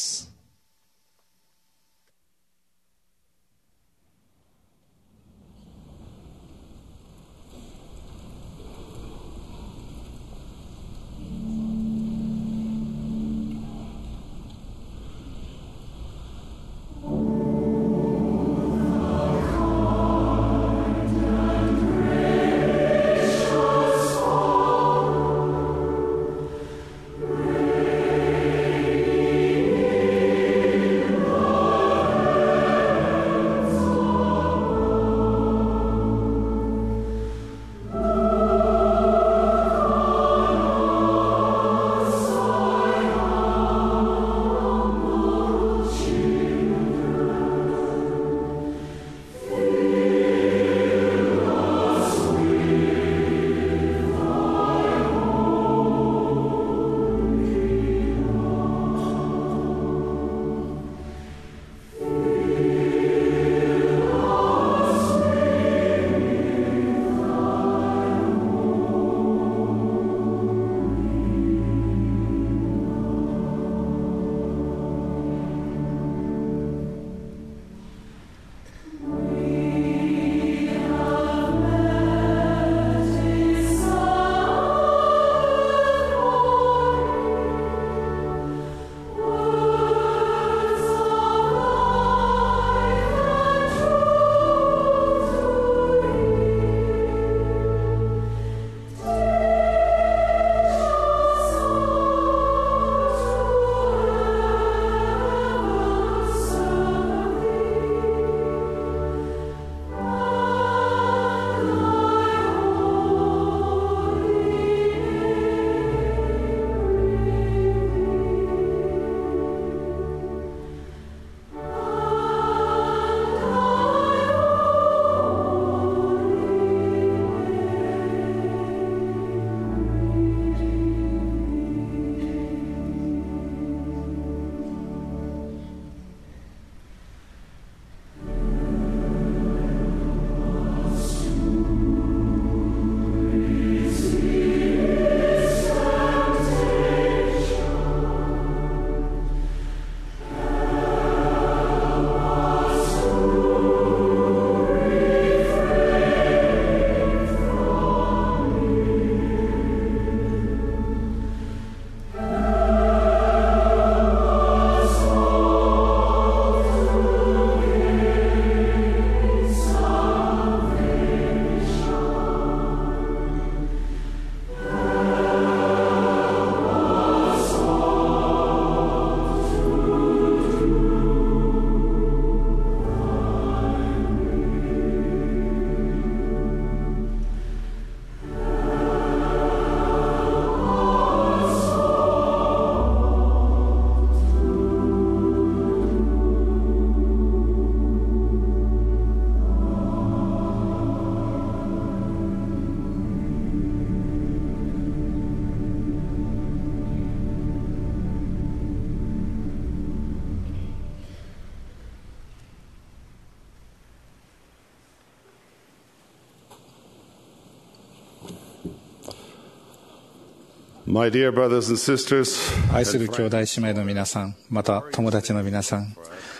愛する兄弟姉妹の皆さん、また友達の皆さん、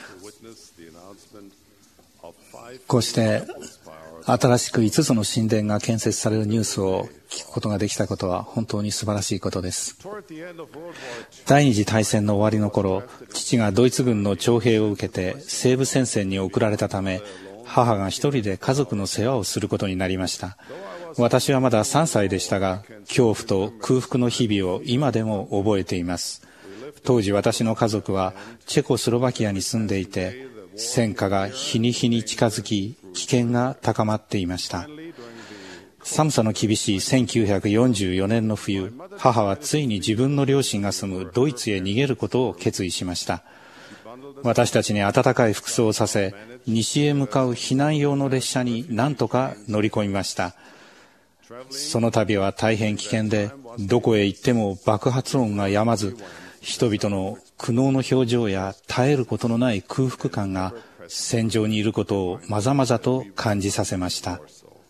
こうして新しく5つの神殿が建設されるニュースを聞くことができたことは本当に素晴らしいことです。第二次大戦の終わりの頃、父がドイツ軍の徴兵を受けて西部戦線に送られたため、母が一人で家族の世話をすることになりました。 私はまだ3歳でしたが、恐怖と空腹の日々を今でも覚えています。当時私の家族はチェコスロバキアに住んでいて、戦火が日に日に近づき、危険が高まっていました。寒さの厳しい1944年の冬、母はついに自分の両親が住むドイツへ逃げることを決意しました。私たちに暖かい服装をさせ、西へ向かう避難用の列車に何とか乗り込みました。その旅は大変危険で、どこへ行っても爆発音が止まず、人々の苦悩の表情や絶えることのない空腹感が戦場にいることをまざまざと感じさせました。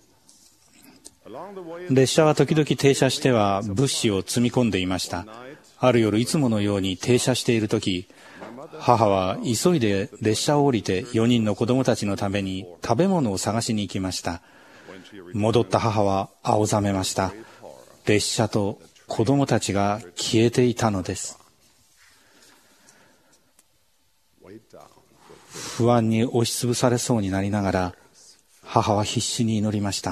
列車は時々停車しては物資を積み込んでいました。ある夜、いつものように停車しているとき、母は急いで列車を降りて4人の子供たちのために食べ物を探しに行きました。戻った母は青ざめました。列車と子供たちが消えていたのです。不安に押しつぶされそうになりながら、母は必死に祈りました。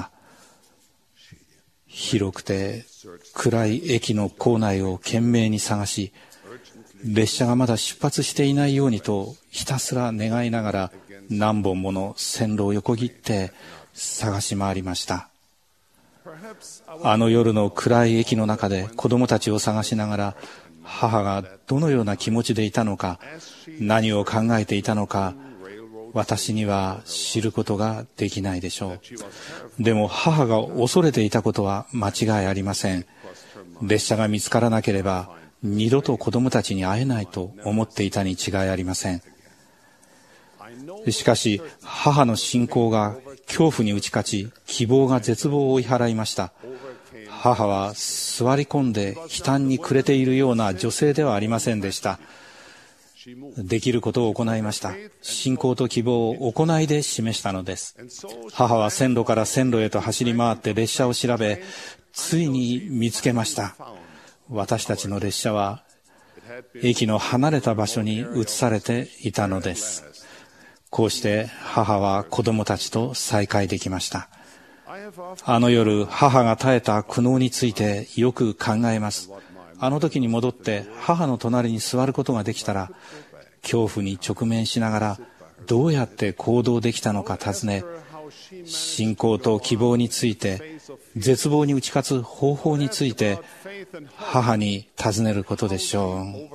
広くて暗い駅の構内を懸命に探し、列車がまだ出発していないようにとひたすら願いながら、何本もの線路を横切って探し回りました。あの夜の暗い駅の中で子供たちを探しながら、母がどのような気持ちでいたのか、何を考えていたのか、私には知ることができないでしょう。でも母が恐れていたことは間違いありません。列車が見つからなければ二度と子供たちに会えないと思っていたに違いありません。しかし母の信仰が恐怖に打ち勝ち、希望が絶望を追い払いました。母は座り込んで悲嘆に暮れているような女性ではありませんでした。できることを行いました。信仰と希望を行いで示したのです。母は線路から線路へと走り回って列車を調べ、ついに見つけました。私たちの列車は駅の離れた場所に移されていたのです。こうして母は子供たちと再会できました。あの夜、母が耐えた苦悩についてよく考えます。あの時に戻って母の隣に座ることができたら、恐怖に直面しながらどうやって行動できたのか尋ね、信仰と希望について、絶望に打ち勝つ方法について母に尋ねることでしょう。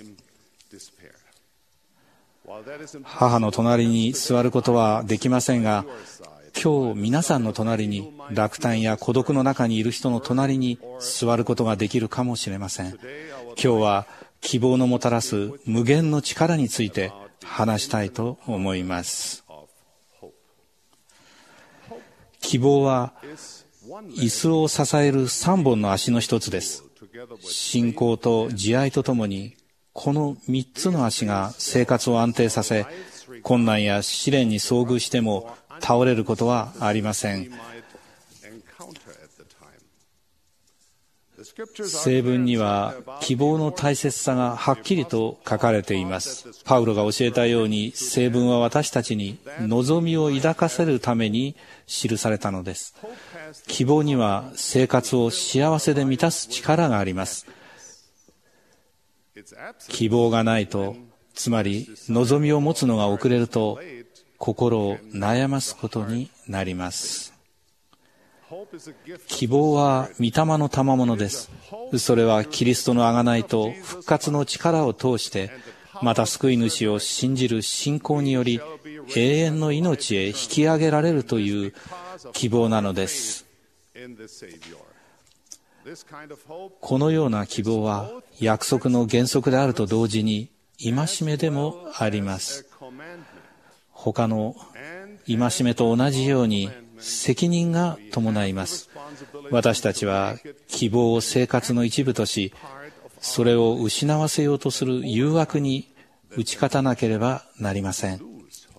母の隣に座ることはできませんが、今日皆さんの隣に、落胆や孤独の中にいる人の隣に座ることができるかもしれません。今日は希望のもたらす無限の力について話したいと思います。希望は椅子を支える3本の足の一つです。信仰と慈愛とともに、この3つの足が生活を安定させ、困難や試練に遭遇しても倒れることはありません。聖文には希望の大切さがはっきりと書かれています。パウロが教えたように、聖文は私たちに望みを抱かせるために記されたのです。希望には生活を幸せで満たす力があります。希望がないと、つまり望みを持つのが遅れると、心を悩ますことになります。希望は御霊の賜物です。それはキリストの贖いと復活の力を通して、また救い主を信じる信仰により永遠の命へ引き上げられるという希望なのです。このような希望は約束の原則であると同時に戒めでもあります。他の戒めと同じように責任が伴います。私たちは希望を生活の一部とし、それを失わせようとする誘惑に打ち勝たなければなりません。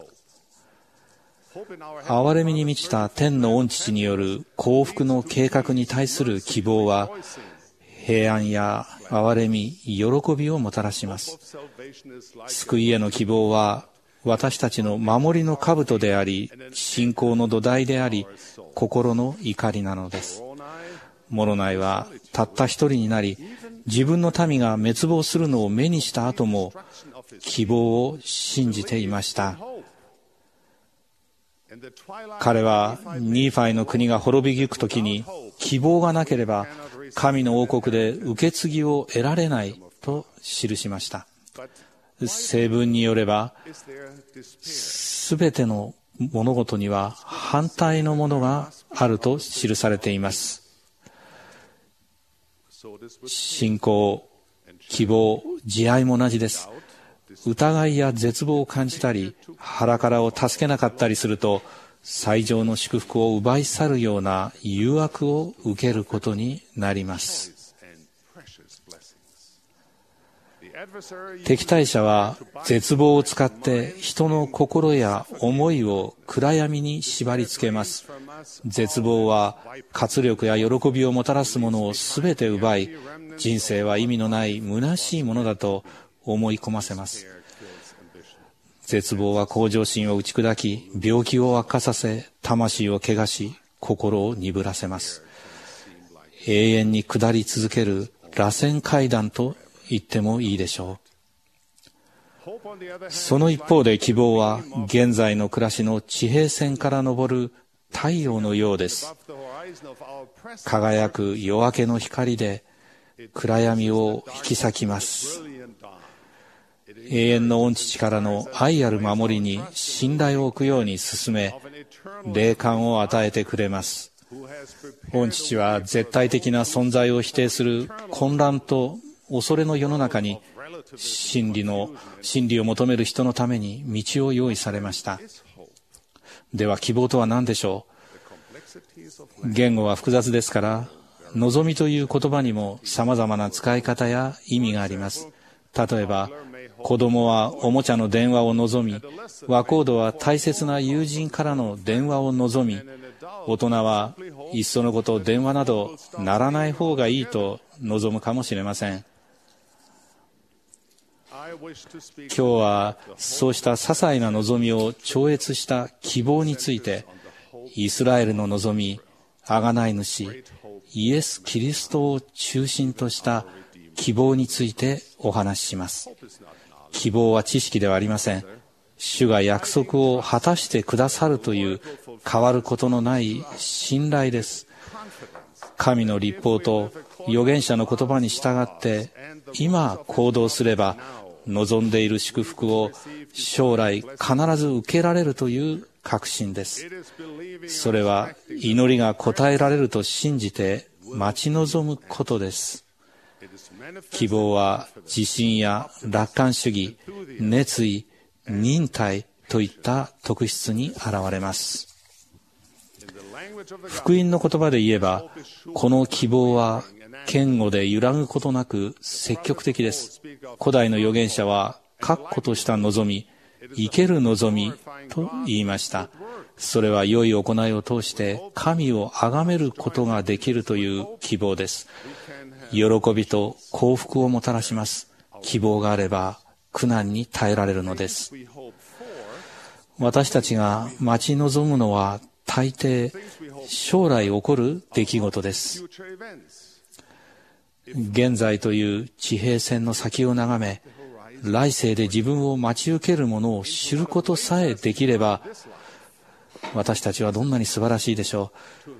憐れみに満ちた天の御父による幸福の計画に対する希望は、平安や憐れみ、喜びをもたらします。救いへの希望は、 私たちの守りの兜であり、信仰の土台であり、心の怒りなのです。モロナイはたった一人になり、自分の民が滅亡するのを目にした後も希望を信じていました。彼はニーファイの国が滅びゆくときに、希望がなければ神の王国で受け継ぎを得られないと記しました。聖文によれば、すべての物事には反対のものがあると記されています。信仰、希望、慈愛も同じです。疑いや絶望を感じたり、腹からを助けなかったりすると、最上の祝福を奪い去るような誘惑を受けることになります。敵対者は絶望を使って人の心や思いを暗闇に縛り付けます。絶望は活力や喜びをもたらすものをすべて奪い、人生は意味のない虚しいものだと思い込ませます。絶望は向上心を打ち砕き、病気を悪化させ、魂を汚し、心を鈍らせます。永遠に下り続ける螺旋階段と言ってもいいでしょう。その一方で希望は現在の暮らしの地平線から昇る太陽のようです。輝く夜明けの光で暗闇を引き裂きます。永遠の御父からの愛ある守りに信頼を置くように進め、霊感を与えてくれます。御父は絶対的な存在を否定する混乱と恐れの世の中に、真理を求める人のために道を用意されました。では希望とは何でしょう。言語は複雑ですから、望みという言葉にも様々な使い方や意味があります。例えば、子供はおもちゃの電話を望み、若人は大切な友人からの電話を望み、大人はいっそのこと電話など鳴らない方がいいと望むかもしれません。今日はそうした些細な望みを超越した希望について、イスラエルの望み、贖い主、イエス・キリストを中心とした希望についてお話しします。希望は知識ではありません。主が約束を果たしてくださるという変わることのない信頼です。神の律法と預言者の言葉に従って今行動すれば、望んでいる祝福を将来必ず受けられるという確信です。それは祈りが応えられると信じて待ち望むことです。希望は自信や楽観主義、熱意、忍耐といった特質に現れます。福音の言葉で言えば、この希望は堅固で揺らぐことなく積極的です。古代の預言者は確固とした望み、生ける望みと言いました。それは良い行いを通して神を崇めることができるという希望です。喜びと幸福をもたらします。希望があれば苦難に耐えられるのです。私たちが待ち望むのは大抵将来起こる出来事です。現在という地平線の先を眺め、来世で自分を待ち受けるものを知ることさえできれば、私たちはどんなに素晴らしいでしょう。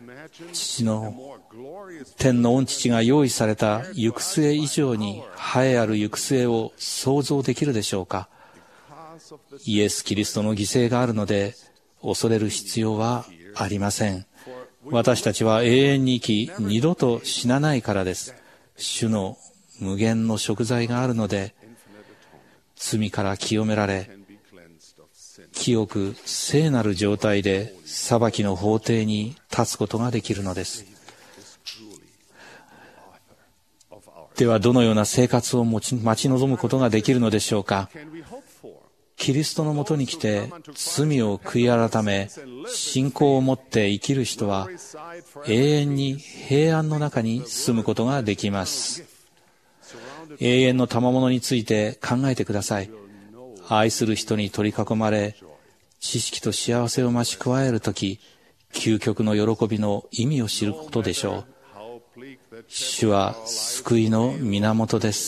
天の御父が用意された行く末以上に栄えある行く末を想像できるでしょうか。イエス・キリストの犠牲があるので恐れる必要はありません。私たちは永遠に生き、二度と死なないからです。主の無限の贖罪があるので、罪から清められ、清く聖なる状態で裁きの法廷に立つことができるのです。ではどのような生活を待ち望むことができるのでしょうか。キリストのもとに来て罪を悔い改め、信仰を持って生きる人は永遠に平安の中に住むことができます。永遠の賜物について考えてください。 愛する人に取り囲まれ、知識と幸せを増し加えるとき、究極の喜びの意味を知ることでしょう。主は救いの源です。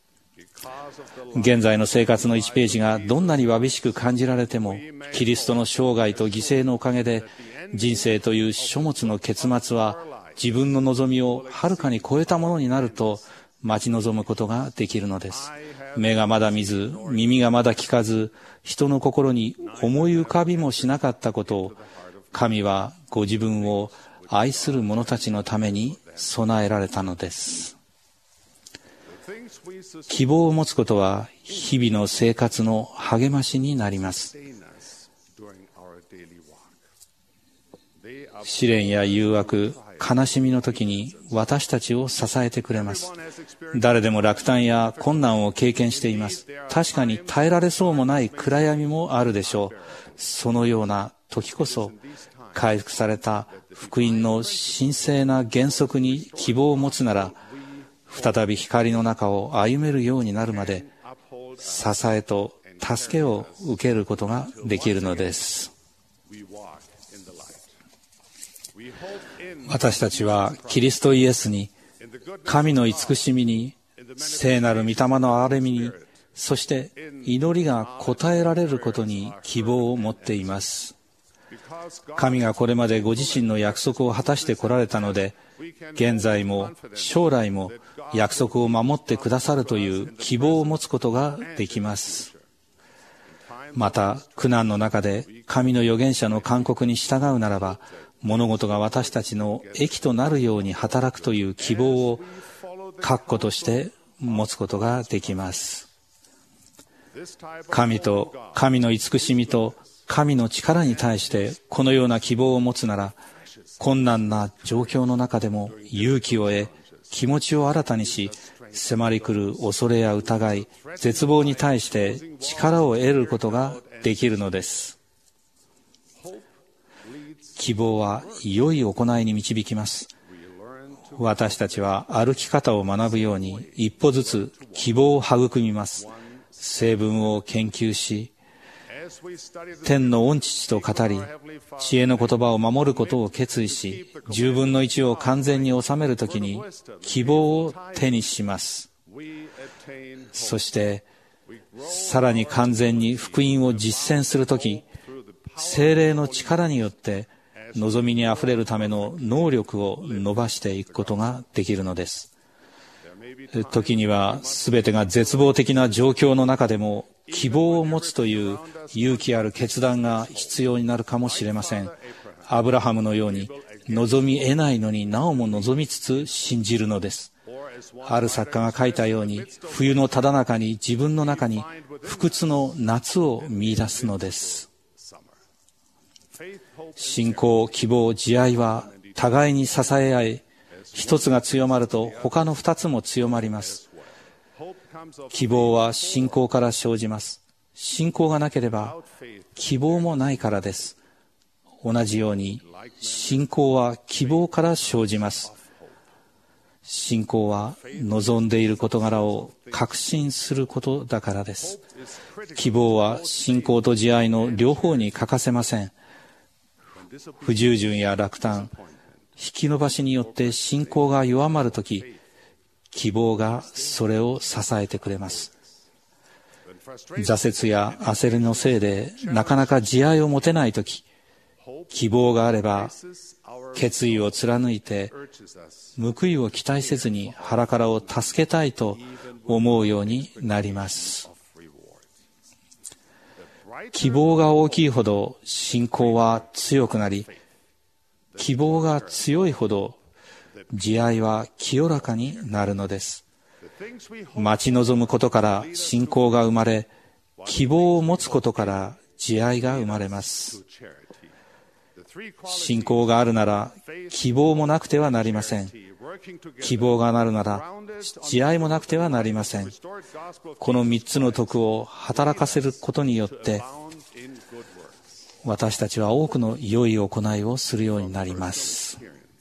現在の生活の1ページがどんなにわびしく感じられても、キリストの生涯と犠牲のおかげで、人生という書物の結末は自分の望みをはるかに超えたものになると待ち望むことができるのです。目がまだ見ず、耳がまだ聞かず、人の心に思い浮かびもしなかったことを、神はご自分を愛する者たちのために備えられたのです。希望を持つことは日々の生活の励ましになります。試練や誘惑、悲しみの時に私たちを支えてくれます。誰でも落胆や困難を経験しています。確かに耐えられそうもない暗闇もあるでしょう。そのような時こそ、回復された福音の神聖な原則に希望を持つなら、再び光の中を歩めるようになるまで、支えと助けを受けることができるのです。私たちはキリストイエスに、神の慈しみに、聖なる御霊の憐れみに、そして祈りが応えられることに希望を持っています。神がこれまでご自身の約束を果たしてこられたので、現在も将来も約束を守ってくださるという希望を持つことができます。また、苦難の中で神の預言者の勧告に従うならば、物事が私たちの益となるように働くという希望を確固として持つことができます。神と神の慈しみと神の力に対してこのような希望を持つなら、困難な状況の中でも勇気を得、気持ちを新たにし、迫り来る恐れや疑い、絶望に対して力を得ることができるのです。希望は良い行いに導きます。私たちは歩き方を学ぶように一歩ずつ希望を育みます。聖文を研究し、天の御父と語り、知恵の言葉を守ることを決意し、10分の1を完全に収めるときに希望を手にします。そしてさらに完全に福音を実践するとき、聖霊の力によって望みにあふれるための能力を伸ばしていくことができるのです。時には全てが絶望的な状況の中でも希望を持つという勇気ある決断が必要になるかもしれません。アブラハムのように望み得ないのになおも望みつつ信じるのです。ある作家が書いたように、冬のただ中に自分の中に不屈の夏を見出すのです。信仰、希望、慈愛は互いに支え合い、一つが強まると他の二つも強まります。希望は信仰から生じます。信仰がなければ希望もないからです。同じように信仰は希望から生じます。信仰は望んでいる事柄を確信することだからです。希望は信仰と慈愛の両方に欠かせません。不従順や落胆、引き延ばしによって信仰が弱まるとき、希望がそれを支えてくれます。挫折や焦りのせいでなかなか慈愛を持てないとき、希望があれば決意を貫いて報いを期待せずに腹からを助けたいと思うようになります。希望が大きいほど信仰は強くなり、希望が強いほど慈愛は清らかになるのです。待ち望むことから信仰が生まれ、希望を持つことから慈愛が生まれます。信仰があるなら希望もなくてはなりません。希望がなるなら慈愛もなくてはなりません。この3つの徳を働かせることによって、私たちは多くの良い行いをするようになります。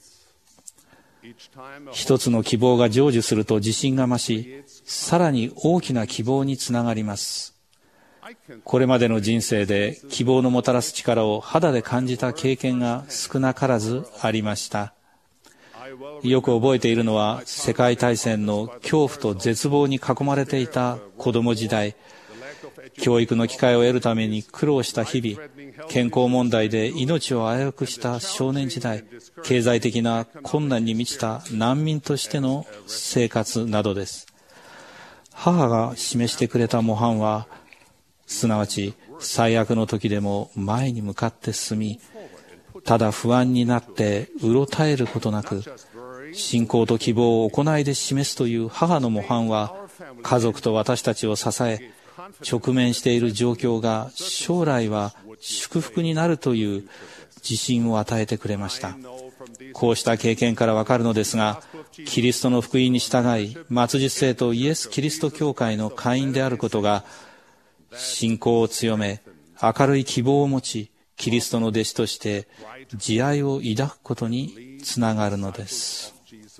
一つの希望が成就すると自信が増し、さらに大きな希望につながります。 これまでの人生で希望のもたらす力を肌で感じた経験が少なからずありました。よく覚えているのは、世界大戦の恐怖と絶望に囲まれていた子供時代、教育の機会を得るために苦労した日々、健康問題で命を危うくした少年時代、経済的な困難に満ちた難民としての生活などです。母が示してくれた模範は、すなわち最悪の時でも前に向かって進み、ただ不安になってうろたえることなく、信仰と希望を行いで示すという母の模範は、家族と私たちを支え、直面している状況が将来は祝福になるという自信を与えてくれました。こうした経験からわかるのですが、キリストの福音に従い、末日聖とイエス・キリスト教会の会員であることが、信仰を強め、明るい希望を持ち、キリストの弟子として慈愛を抱くことにつながるのです。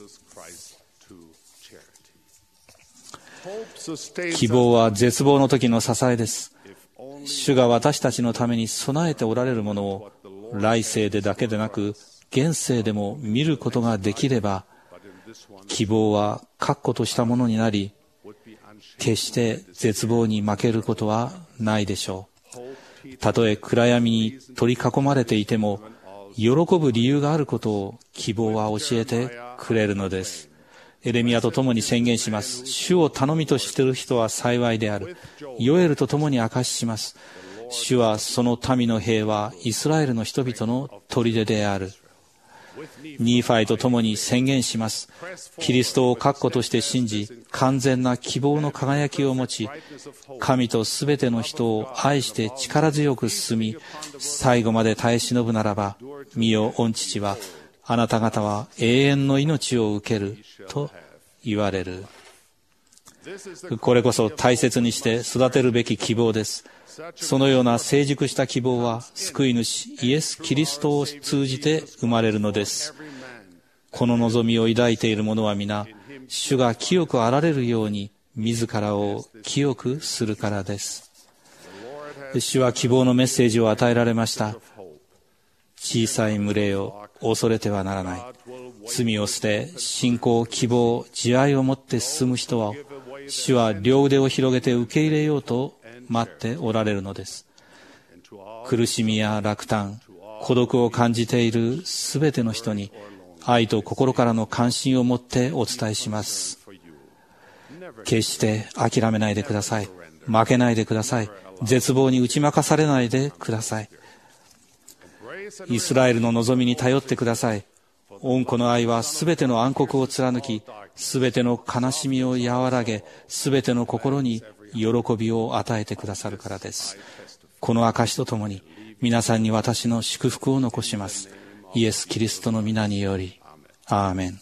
希望は絶望の時の支えです。主が私たちのために備えておられるものを、来世でだけでなく現世でも見ることができれば、希望は確固としたものになり、決して絶望に負けることはないでしょう。たとえ暗闇に取り囲まれていても、喜ぶ理由があることを希望は教えてくれるのです。エレミヤと共に宣言します。主を頼みとしている人は幸いである。ヨエルと共に証しします。主はその民の平和、イスラエルの人々の砦である。ニーファイと共に宣言します。キリストを確固として信じ、完全な希望の輝きを持ち、神とすべての人を愛して力強く進み、最後まで耐え忍ぶならば、見よ御父は、あなた方は永遠の命を受けると言われる。これこそ大切にして育てるべき希望です。そのような成熟した希望は、救い主イエス・キリストを通じて生まれるのです。この望みを抱いている者は皆、主が清くあられるように自らを清くするからです。主は希望のメッセージを与えられました。小さい群れよ、恐れてはならない。罪を捨て、信仰、希望、慈愛を持って進む人は、主は両腕を広げて受け入れようと待っておられるのです。苦しみや落胆、孤独を感じているすべての人に、愛と心からの関心を持ってお伝えします。決して諦めないでください。負けないでください。絶望に打ち負かされないでください。イスラエルの望みに頼ってください。御子の愛はすべての暗黒を貫き、すべての悲しみを和らげ、すべての心に喜びを与えてくださるからです。この証とともに、皆さんに私の祝福を残します。イエス・キリストの皆により、アーメン。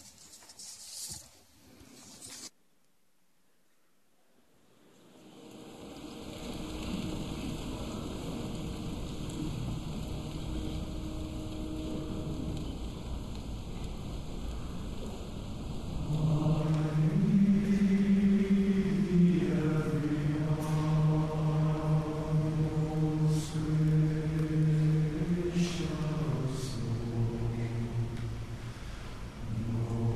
Oh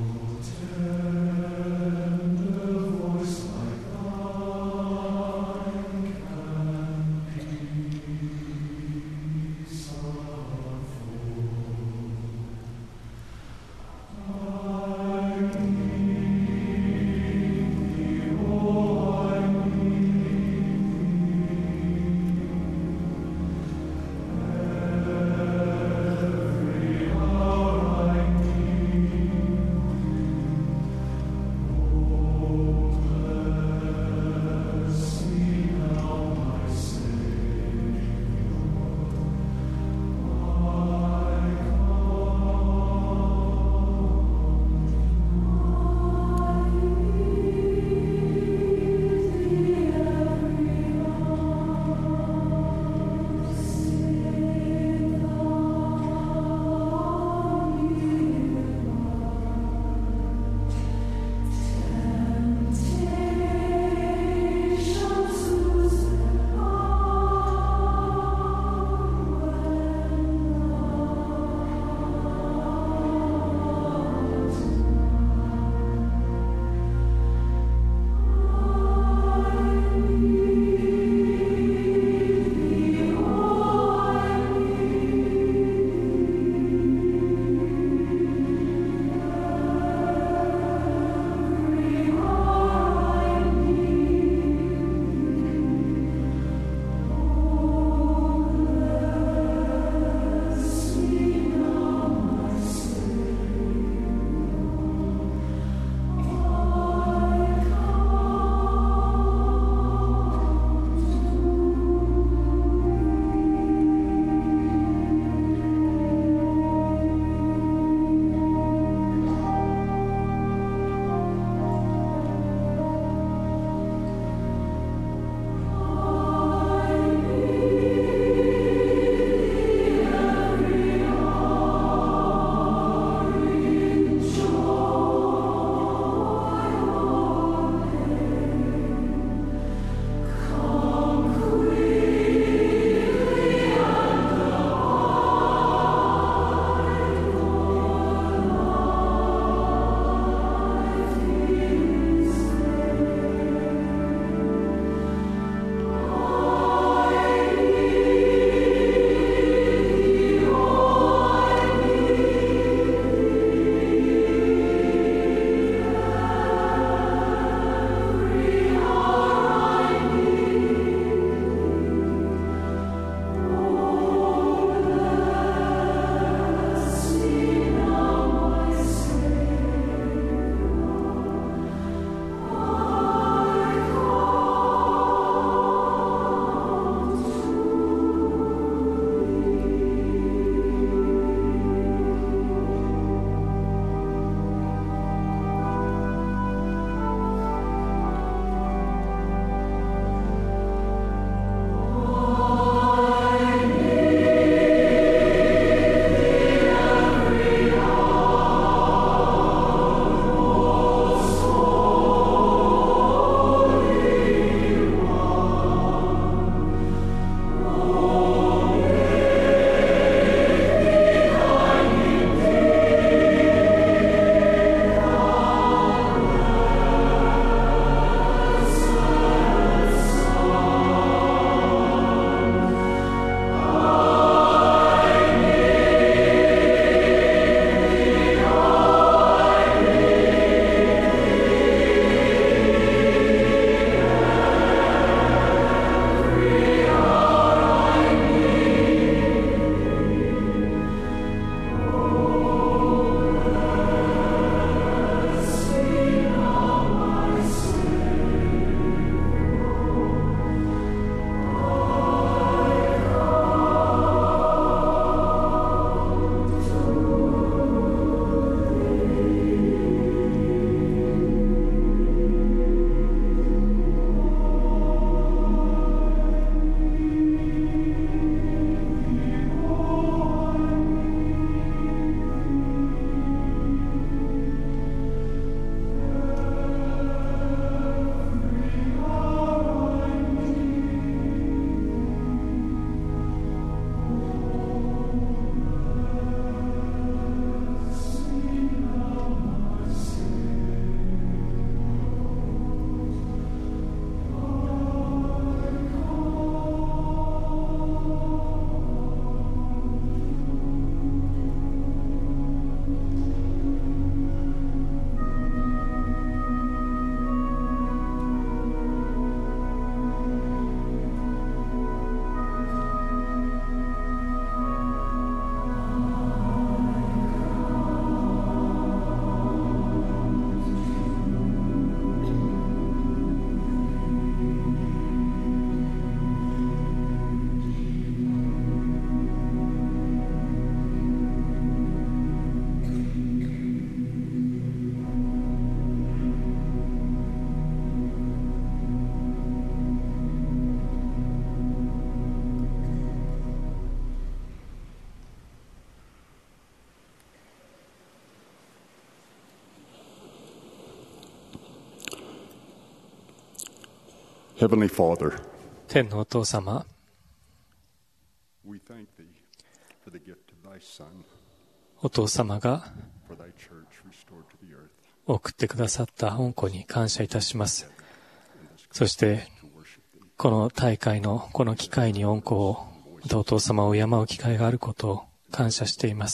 Heavenly Father, 天のお父様、 we thank thee for the gift of thy Son, お父様が for thy church restored to the earth, 送ってくださった恩子に感謝いたします。そしてこの大会のこの機会に恩子をまたお父様を敬う機会があることを感謝しています。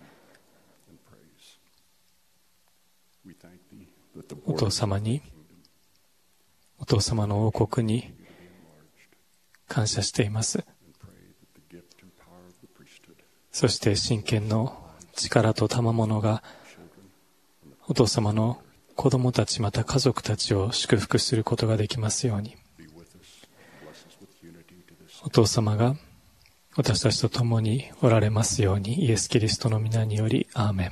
お父様に、お父様の王国に感謝しています。そして真剣の力と賜物がお父様の子供たちまた家族たちを祝福することができますように、お父様が私たちと共におられますように、イエス・キリストの皆によりアーメン。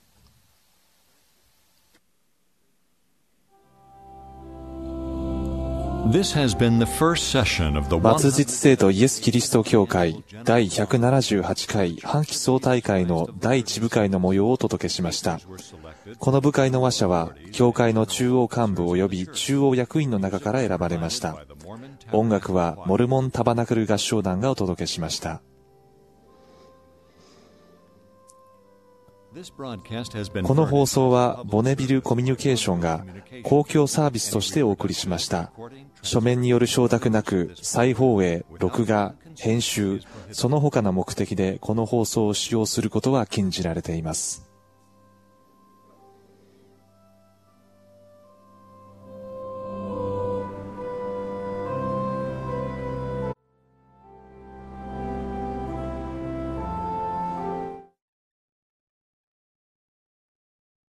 末日聖徒イエス・キリスト教会第178回半期総大会の第1部会の模様をお届けしました。この部会の話者は教会の中央幹部及び中央役員の中から選ばれました。音楽はモルモンタバナクル合唱団がお届けしました。この放送はボネビルコミュニケーションが公共サービスとしてお送りしました。書面による承諾なく再放映、録画、編集、その他の目的でこの放送を使用することは禁じられています。